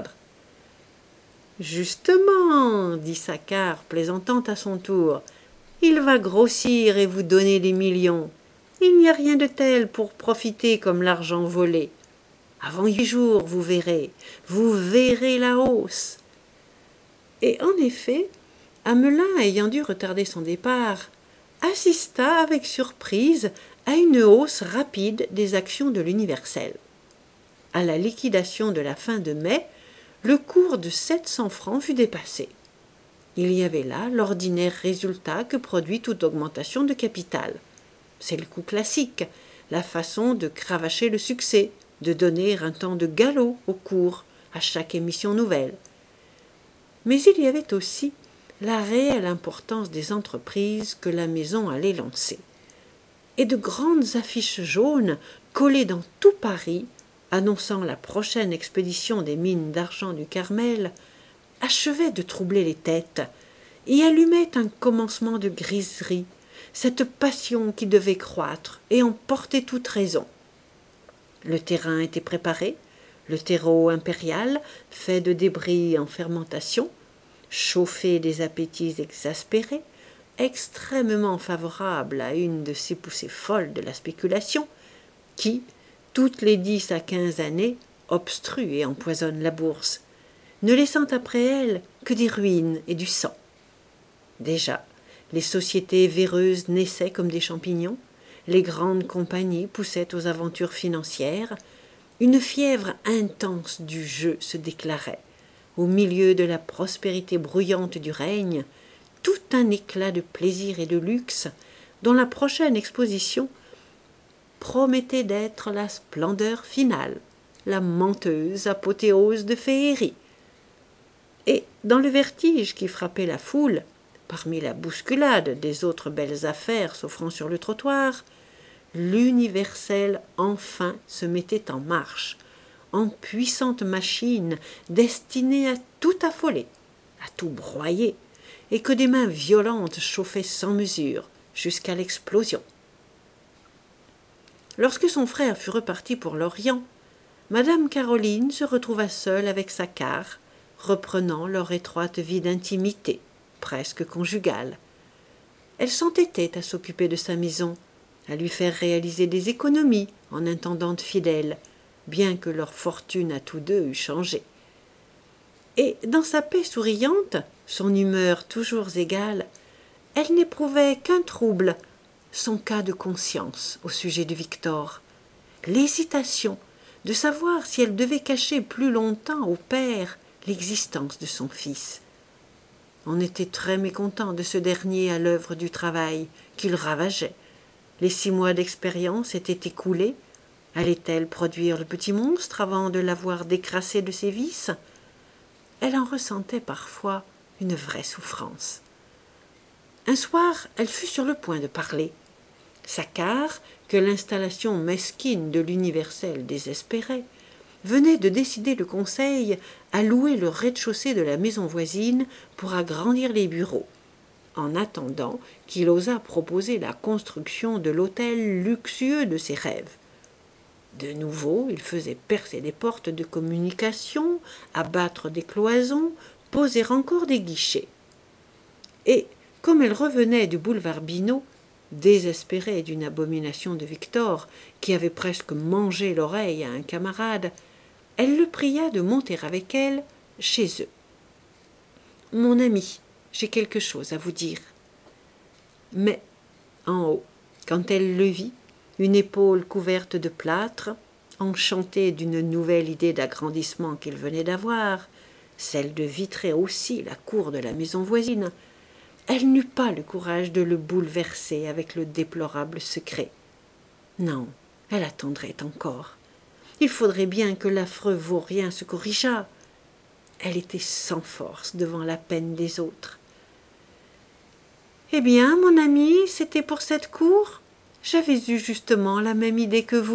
Justement, dit Saccard, plaisantant à son tour, il va grossir et vous donner des millions. Il n'y a rien de tel pour profiter comme l'argent volé. Avant huit jours, vous verrez, vous verrez la hausse. Et en effet, Amelin, ayant dû retarder son départ, assista avec surprise à une hausse rapide des actions de l'Universel. À la liquidation de la fin de mai, le cours de sept cents francs fut dépassé. Il y avait là l'ordinaire résultat que produit toute augmentation de capital. C'est le coup classique, la façon de cravacher le succès, de donner un temps de galop au cours, à chaque émission nouvelle. Mais il y avait aussi la réelle importance des entreprises que la maison allait lancer. Et de grandes affiches jaunes, collées dans tout Paris, annonçant la prochaine expédition des mines d'argent du Carmel, achevaient de troubler les têtes et allumaient un commencement de griserie, cette passion qui devait croître et emporter toute raison. Le terrain était préparé, le terreau impérial, fait de débris en fermentation, chauffé des appétits exaspérés, extrêmement favorable à une de ces poussées folles de la spéculation, qui, toutes les dix à quinze années, obstrue et empoisonne la bourse, ne laissant après elle que des ruines et du sang. Déjà, les sociétés véreuses naissaient comme des champignons, les grandes compagnies poussaient aux aventures financières, une fièvre intense du jeu se déclarait. Au milieu de la prospérité bruyante du règne, tout un éclat de plaisir et de luxe, dont la prochaine exposition promettait d'être la splendeur finale, la menteuse apothéose de féerie. Et dans le vertige qui frappait la foule, parmi la bousculade des autres belles affaires s'offrant sur le trottoir, l'Universel enfin se mettait en marche, en puissante machine destinée à tout affoler, à tout broyer, et que des mains violentes chauffaient sans mesure jusqu'à l'explosion. Lorsque son frère fut reparti pour l'Orient, Madame Caroline se retrouva seule avec Saccard, reprenant leur étroite vie d'intimité, presque conjugale. Elle s'entêtait à s'occuper de sa maison, à lui faire réaliser des économies en intendante fidèle, bien que leur fortune à tous deux eût changé. Et dans sa paix souriante, son humeur toujours égale, elle n'éprouvait qu'un trouble, son cas de conscience au sujet de Victor, l'hésitation de savoir si elle devait cacher plus longtemps au père l'existence de son fils. On était très mécontent de ce dernier à l'œuvre du travail qu'il ravageait. Les six mois d'expérience étaient écoulés. Allait-elle produire le petit monstre avant de l'avoir décrassé de ses vices? Elle en ressentait parfois une vraie souffrance. Un soir, elle fut sur le point de parler. Saccard, que l'installation mesquine de l'Universel désespérait, venait de décider le conseil à louer le rez-de-chaussée de la maison voisine pour agrandir les bureaux, en attendant qu'il osât proposer la construction de l'hôtel luxueux de ses rêves. De nouveau, il faisait percer des portes de communication, abattre des cloisons, poser encore des guichets. Et, comme elle revenait du boulevard Bineau, désespérée d'une abomination de Victor, qui avait presque mangé l'oreille à un camarade, elle le pria de monter avec elle chez eux. « Mon ami, j'ai quelque chose à vous dire. » Mais, en haut, quand elle le vit, une épaule couverte de plâtre, enchantée d'une nouvelle idée d'agrandissement qu'il venait d'avoir, celle de vitrer aussi la cour de la maison voisine, elle n'eut pas le courage de le bouleverser avec le déplorable secret. Non, elle attendrait encore. Il faudrait bien que l'affreux vaurien se corrigeât. Elle était sans force devant la peine des autres. « Eh bien, mon ami, c'était pour cette cour ? J'avais eu justement la même idée que vous. »